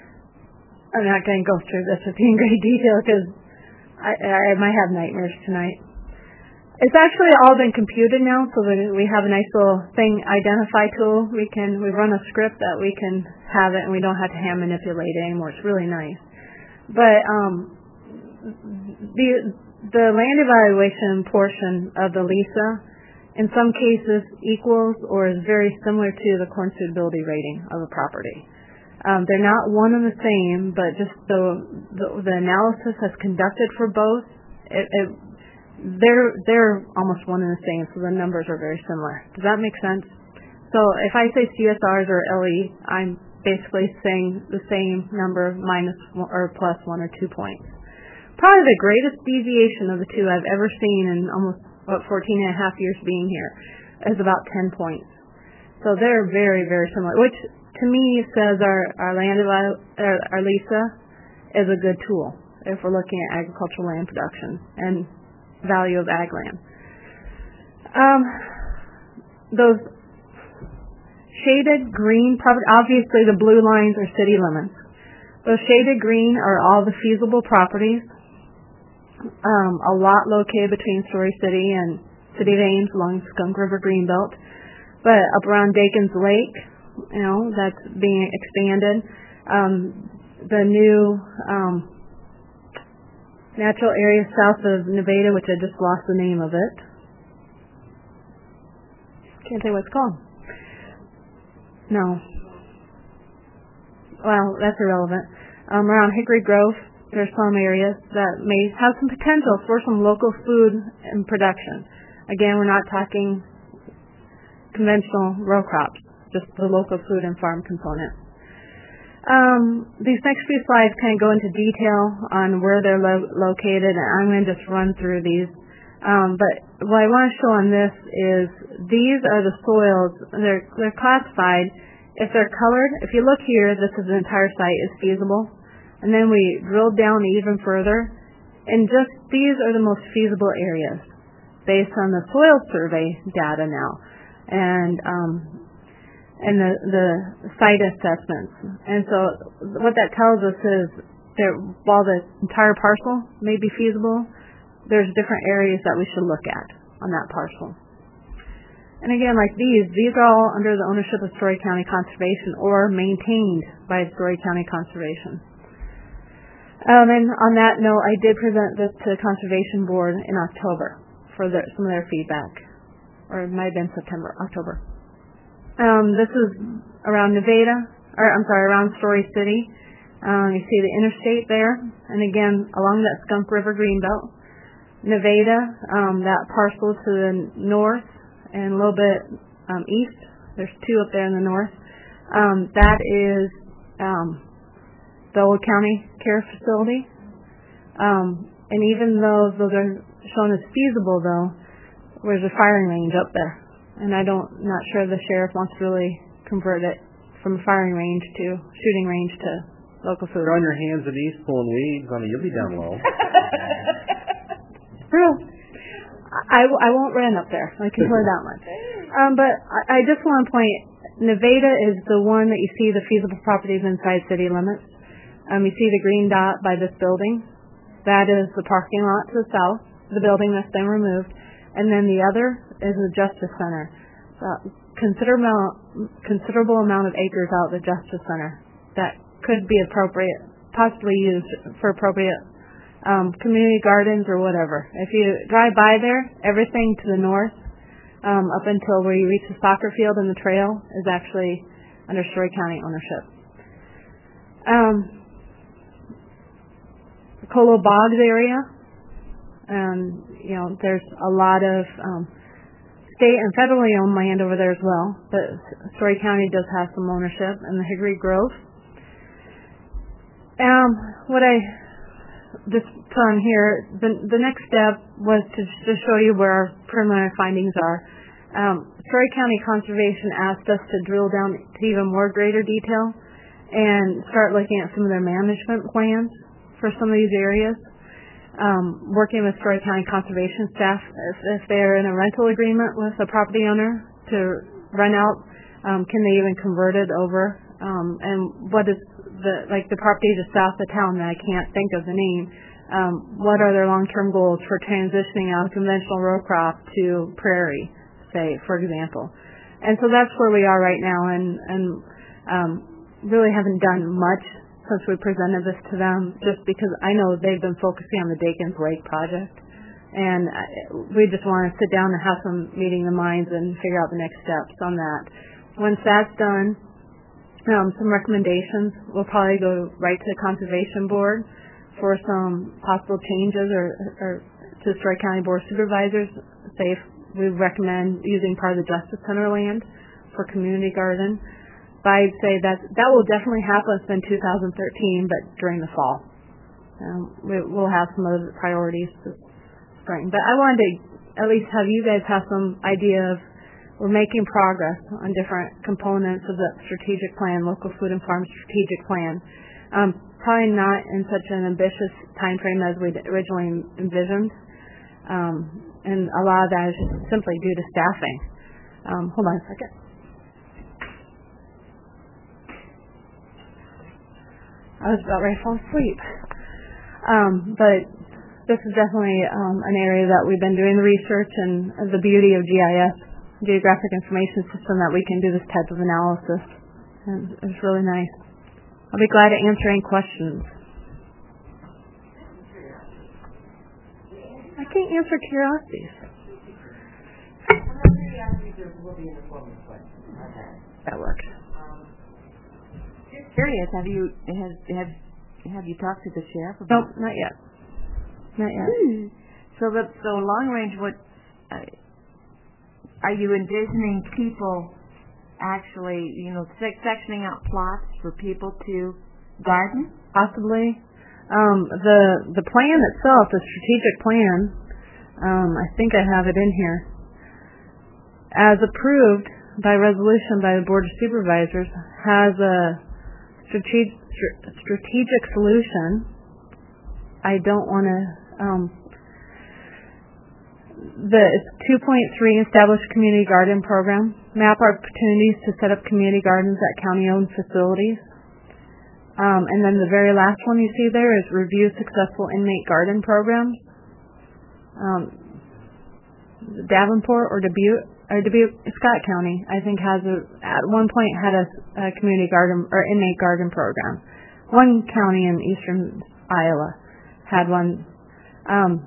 I'm not going to go through this with you in great detail because I, I might have nightmares tonight. It's actually all been computed now, so that we have a nice little thing identify tool. We can we run a script that we can have it, and we don't have to hand manipulate it anymore. It's really nice. But um, the the land evaluation portion of the LISA in some cases equals or is very similar to the corn suitability rating of a property. Um, they're not one and the same, but just the the, the analysis has conducted for both. It, it, they're they're almost one and the same, so the numbers are very similar. Does that make sense? So if I say C S Rs or L E, I'm basically saying the same number minus one, or plus one or two points. Probably the greatest deviation of the two I've ever seen in almost what fourteen and a half years being here is about ten points. So they're very very similar, which to me says our our land evalu- our, our LISA is a good tool if we're looking at agricultural land production and value of ag land. Um, those shaded green, obviously the blue lines are city limits. Those shaded green are all the feasible properties. Um, a lot located between Story City and City of Ames along the Skunk River Greenbelt. But up around Dakin's Lake, you know, that's being expanded. Um, the new um, natural area south of Nevada, which I just lost the name of it. Can't say what it's called. No. Well, that's irrelevant. Um, around Hickory Grove, there's some areas that may have some potential for some local food and production. Again, we're not talking conventional row crops, just the local food and farm component. Um, these next few slides kind of go into detail on where they're lo- located, and I'm going to just run through these. Um, but what I want to show on this is these are the soils. They're, they're classified. If they're colored, if you look here, this is the entire site is feasible. And then we drilled down even further, and just these are the most feasible areas based on the soil survey data now. And um, and the, the site assessments. And so what that tells us is that while the entire parcel may be feasible, there's different areas that we should look at on that parcel. And again, like these, these are all under the ownership of Story County Conservation or maintained by Story County Conservation. Um, and on that note, I did present this to the Conservation Board in October for their, some of their feedback. Or it might have been September, October. Um, this is around Nevada, or I'm sorry, around Story City. Um, you see the interstate there, and again, along that Skunk River Greenbelt. Nevada, um, that parcel to the north and a little bit um, east. There's two up there in the north. Um, that is um, the old county care facility. Um, and even though those are shown as feasible, though, there's a firing range up there. And I don't, not sure the sheriff wants to really convert it from a firing range to shooting range to local food. You're on your hands and knees pulling weeds, honey, you'll be down low. True. I, I won't run up there. I can tell you that much. Um, but I, I just want to point, Nevada is the one that you see the feasible properties inside city limits. Um, you see the green dot by this building. That is the parking lot to the south, the building that's been removed. And then the other is the Justice Center. Uh, considerable, considerable amount of acres out at the Justice Center that could be appropriate, possibly used for appropriate um, community gardens or whatever. If you drive by there, everything to the north, um, up until where you reach the soccer field and the trail, is actually under Story County ownership. Um, the Colo Boggs area, and you know, there's a lot of um, state and federally owned land over there as well, but Story County does have some ownership in the Hickory Grove. Um, what I just put on here, the, the next step was to just show you where our preliminary findings are. Um, Story County Conservation asked us to drill down to even more greater detail and start looking at some of their management plans for some of these areas. Um, working with Story County Conservation staff, if, if they're in a rental agreement with a property owner to rent out, um, can they even convert it over? Um, and what is the, like the property just south of town that I can't think of the name, um, what are their long-term goals for transitioning out of conventional row crop to prairie, say, for example. And so that's where we are right now, and, and um, really haven't done much since we presented this to them, just because I know they've been focusing on the Dakin's Lake project. And uh, we just want to sit down and have some meeting the minds and figure out the next steps on that. Once that's done, um, some recommendations. We'll probably go right to the Conservation Board for some possible changes or, or to Story County Board of Supervisors. Say if we recommend using part of the Justice Center land for community garden. But I'd say that that will definitely happen in two thousand thirteen, but during the fall. Um, we, we'll have some other priorities this spring. But I wanted to at least have you guys have some idea of we're making progress on different components of the strategic plan, local food and farm strategic plan. Um, probably not in such an ambitious time frame as we originally envisioned. Um, and a lot of that is just simply due to staffing. Um, hold on a second. I was about ready to fall asleep. Um, but this is definitely um, an area that we've been doing the research, and the beauty of G I S, Geographic Information System, that we can do this type of analysis. And it's really nice. I'll be glad to answer any questions. I can't answer curiosities. That works. Curious, have you have have have you talked to the sheriff about? Nope, not yet. Not yet. Hmm. So the so long range, what uh, are you envisioning people actually, you know, sec- sectioning out plots for people to garden? Possibly. Um, the the plan itself, the strategic plan, um, I think I have it in here, as approved by resolution by the Board of Supervisors, has a strategic strategic solution. I don't want to. Um, the it's two point three, establish community garden program, map opportunities to set up community gardens at county-owned facilities. Um, and then the very last one you see there is review successful inmate garden programs. Um, Davenport or Dubuque, or Dubuque, Scott County, I think has a, at one point had a, a community garden or inmate garden program. One county in eastern Iowa had one. Um,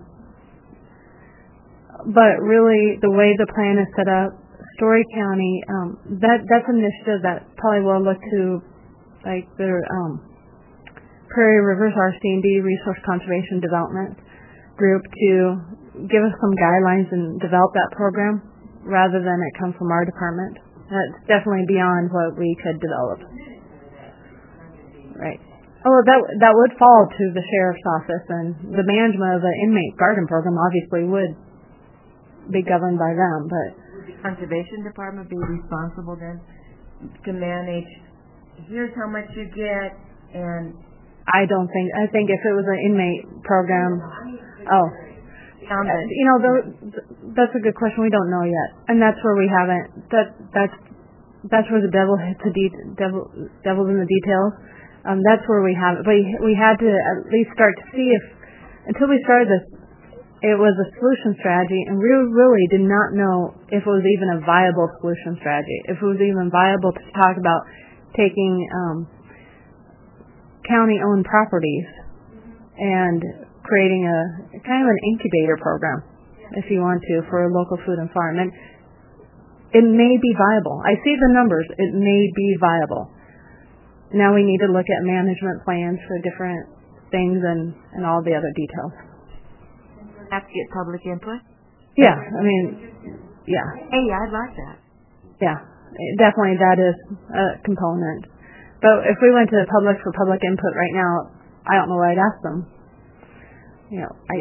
but really, the way the plan is set up, Story County, um, that that's an initiative that probably will look to, like the um, Prairie Rivers R C and D Resource Conservation Development Group, to give us some guidelines and develop that program rather than it come from our department. That's definitely beyond what we could develop. Right. Oh, that that would fall to the sheriff's office, and the management of the inmate garden program obviously would be governed by them. But would the conservation department be responsible then to manage? Here's how much you get, and I don't think. I think if it was an inmate program, oh, um, you know, the, that's a good question. We don't know yet, and that's where we haven't. That that's that's where the devil hits the de- devil devil's in the details. Um, that's where we have it. But we had to at least start to see if, until we started this, it was a solution strategy, and we really did not know if it was even a viable solution strategy. If it was even viable to talk about taking um, county-owned properties and creating a kind of an incubator program, if you want to, for local food and farm. And it may be viable. I see the numbers. It may be viable. Now we need to look at management plans for different things and, and all the other details. Have to get public input? Yeah, I mean, yeah. Hey, I'd like that. Yeah, definitely that is a component. But if we went to the public for public input right now, I don't know what I'd ask them. You know, I...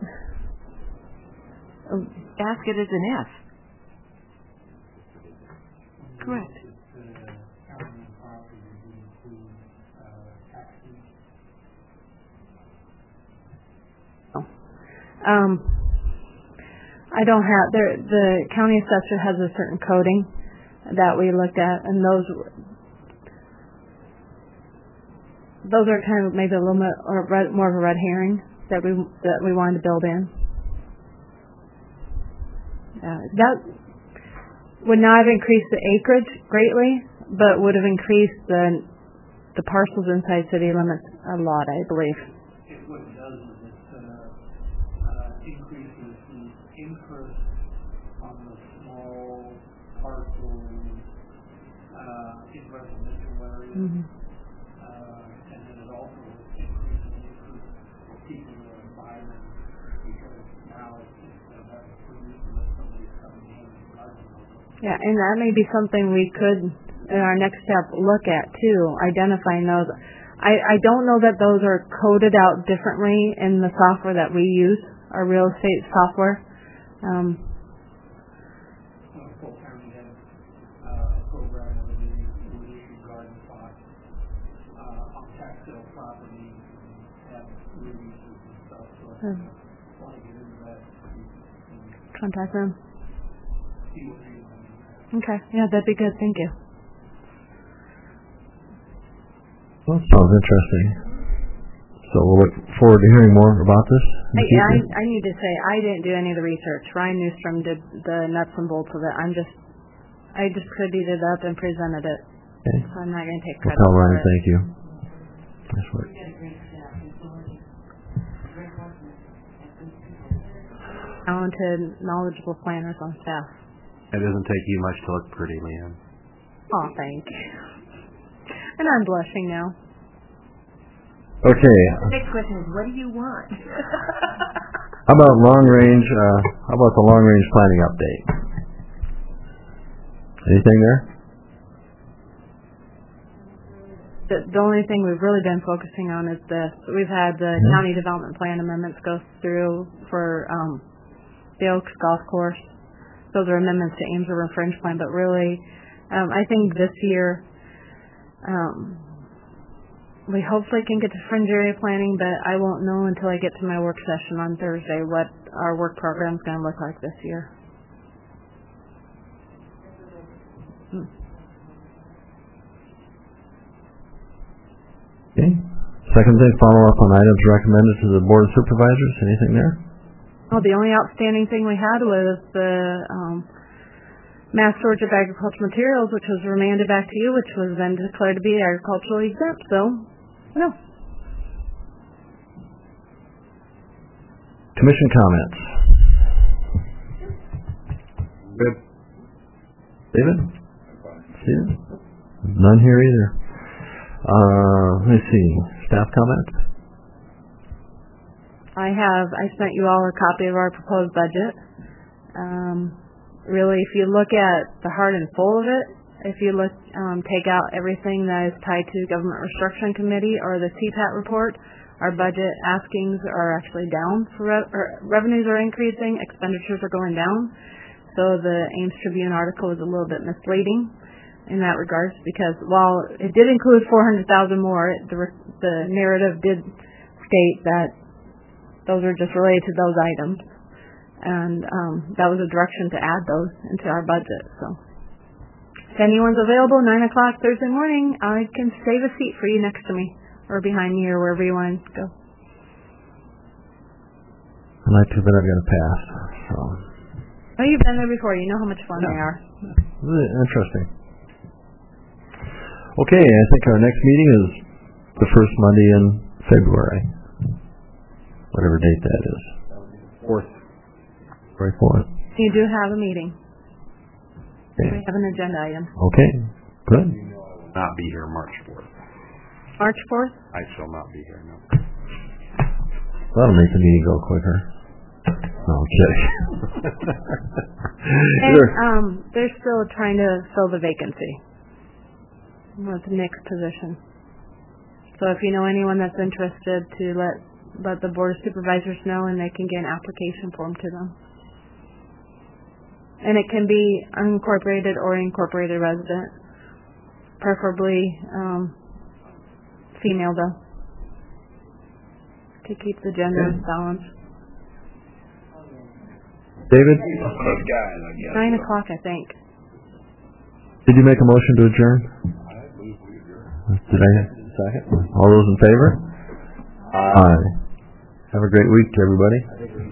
Um, ask it as an F. Correct. Um, I don't have, there, the county assessor has a certain coding that we looked at, and those those are kind of maybe a little bit or red, more of a red herring that we that we wanted to build in. Uh, that would not have increased the acreage greatly, but would have increased the the parcels inside city limits a lot, I believe. It what it does is it uh, uh, increases on the small parcels uh, in residential areas. Mm-hmm. Uh, and then it also increases the interest of people who are buying them because now instead of having to produce them, somebody's coming in and gardening them. Yeah, and that may be something we could, in our next step, look at too, identifying those. I, I don't know that those are coded out differently in the software that we use, our real estate software. Um, Polk County had uh, a program where they would issue garden plots uh, on tax sale property and have releases and stuff. So if um, you want to get into that, you can contact them. see what they want. Okay, yeah, that'd be good. Thank you. Well, sounds interesting. So we'll look forward to hearing more about this in the I, future. I, I need to say, I didn't do any of the research. Ryan Newstrom did the nuts and bolts of it. I'm just, I just coded it up and presented it. Okay. So I'm not going to take We'll credit tell for Ryan it. thank you. Nice work. Talented, knowledgeable planners on staff. It doesn't take you much to look pretty, Leanne. Oh, thank you. And I'm blushing now. Okay. The next question is, what do you want? How about long range, uh, how about the long range planning update? Anything there? The, the only thing we've really been focusing on is this. We've had the Mhm. county development plan amendments go through for um, the Oaks Golf Course. Those are amendments to Ames River Fringe Plan, but really, um, I think this year um, we hopefully can get to fringe area planning, but I won't know until I get to my work session on Thursday what our work program is going to look like this year. Hmm. Okay. Second thing, follow up on items recommended to the Board of Supervisors. Anything there? Oh, the only outstanding thing we had was the um, mass storage of agricultural materials, which was remanded back to you, which was then declared to be agricultural exempt. So, no. Commission comments. Good. David? Steven? None here either. Uh, let's see. Staff comments? I have, I sent you all a copy of our proposed budget. Um, really, if you look at the heart and full of it, if you look, um, take out everything that is tied to Government Restructuring Committee or the C PAT report, our budget askings are actually down. For re- or revenues are increasing, expenditures are going down. So the Ames Tribune article was a little bit misleading in that regards, because while it did include four hundred thousand more, the, re- the narrative did state that those are just related to those items, and um, that was a direction to add those into our budget. So if anyone's available, nine o'clock Thursday morning, I can save a seat for you next to me or behind me or wherever you want to go. I like to, but I've got to pass. So. Oh, you've been there before. You know how much fun Yeah. they are. Really interesting. Okay, I think our next meeting is the first Monday in February. Whatever date that is. Fourth. February fourth. You do have a meeting. Okay. We have an agenda item. Okay, good. Not be here March fourth. March fourth? I shall not be here, no. That'll make the meeting go quicker. No, I'm kidding. And um, they're still trying to fill the vacancy with Nick's position. So if you know anyone that's interested, to let let the Board of Supervisors know, and they can get an application form to them. And it can be unincorporated or incorporated resident, preferably um, female though, to keep the gender balance. David? Nine o'clock, I think. Did you make a motion to adjourn? Did I? Second. All those in favor? Aye. Have a great week, everybody.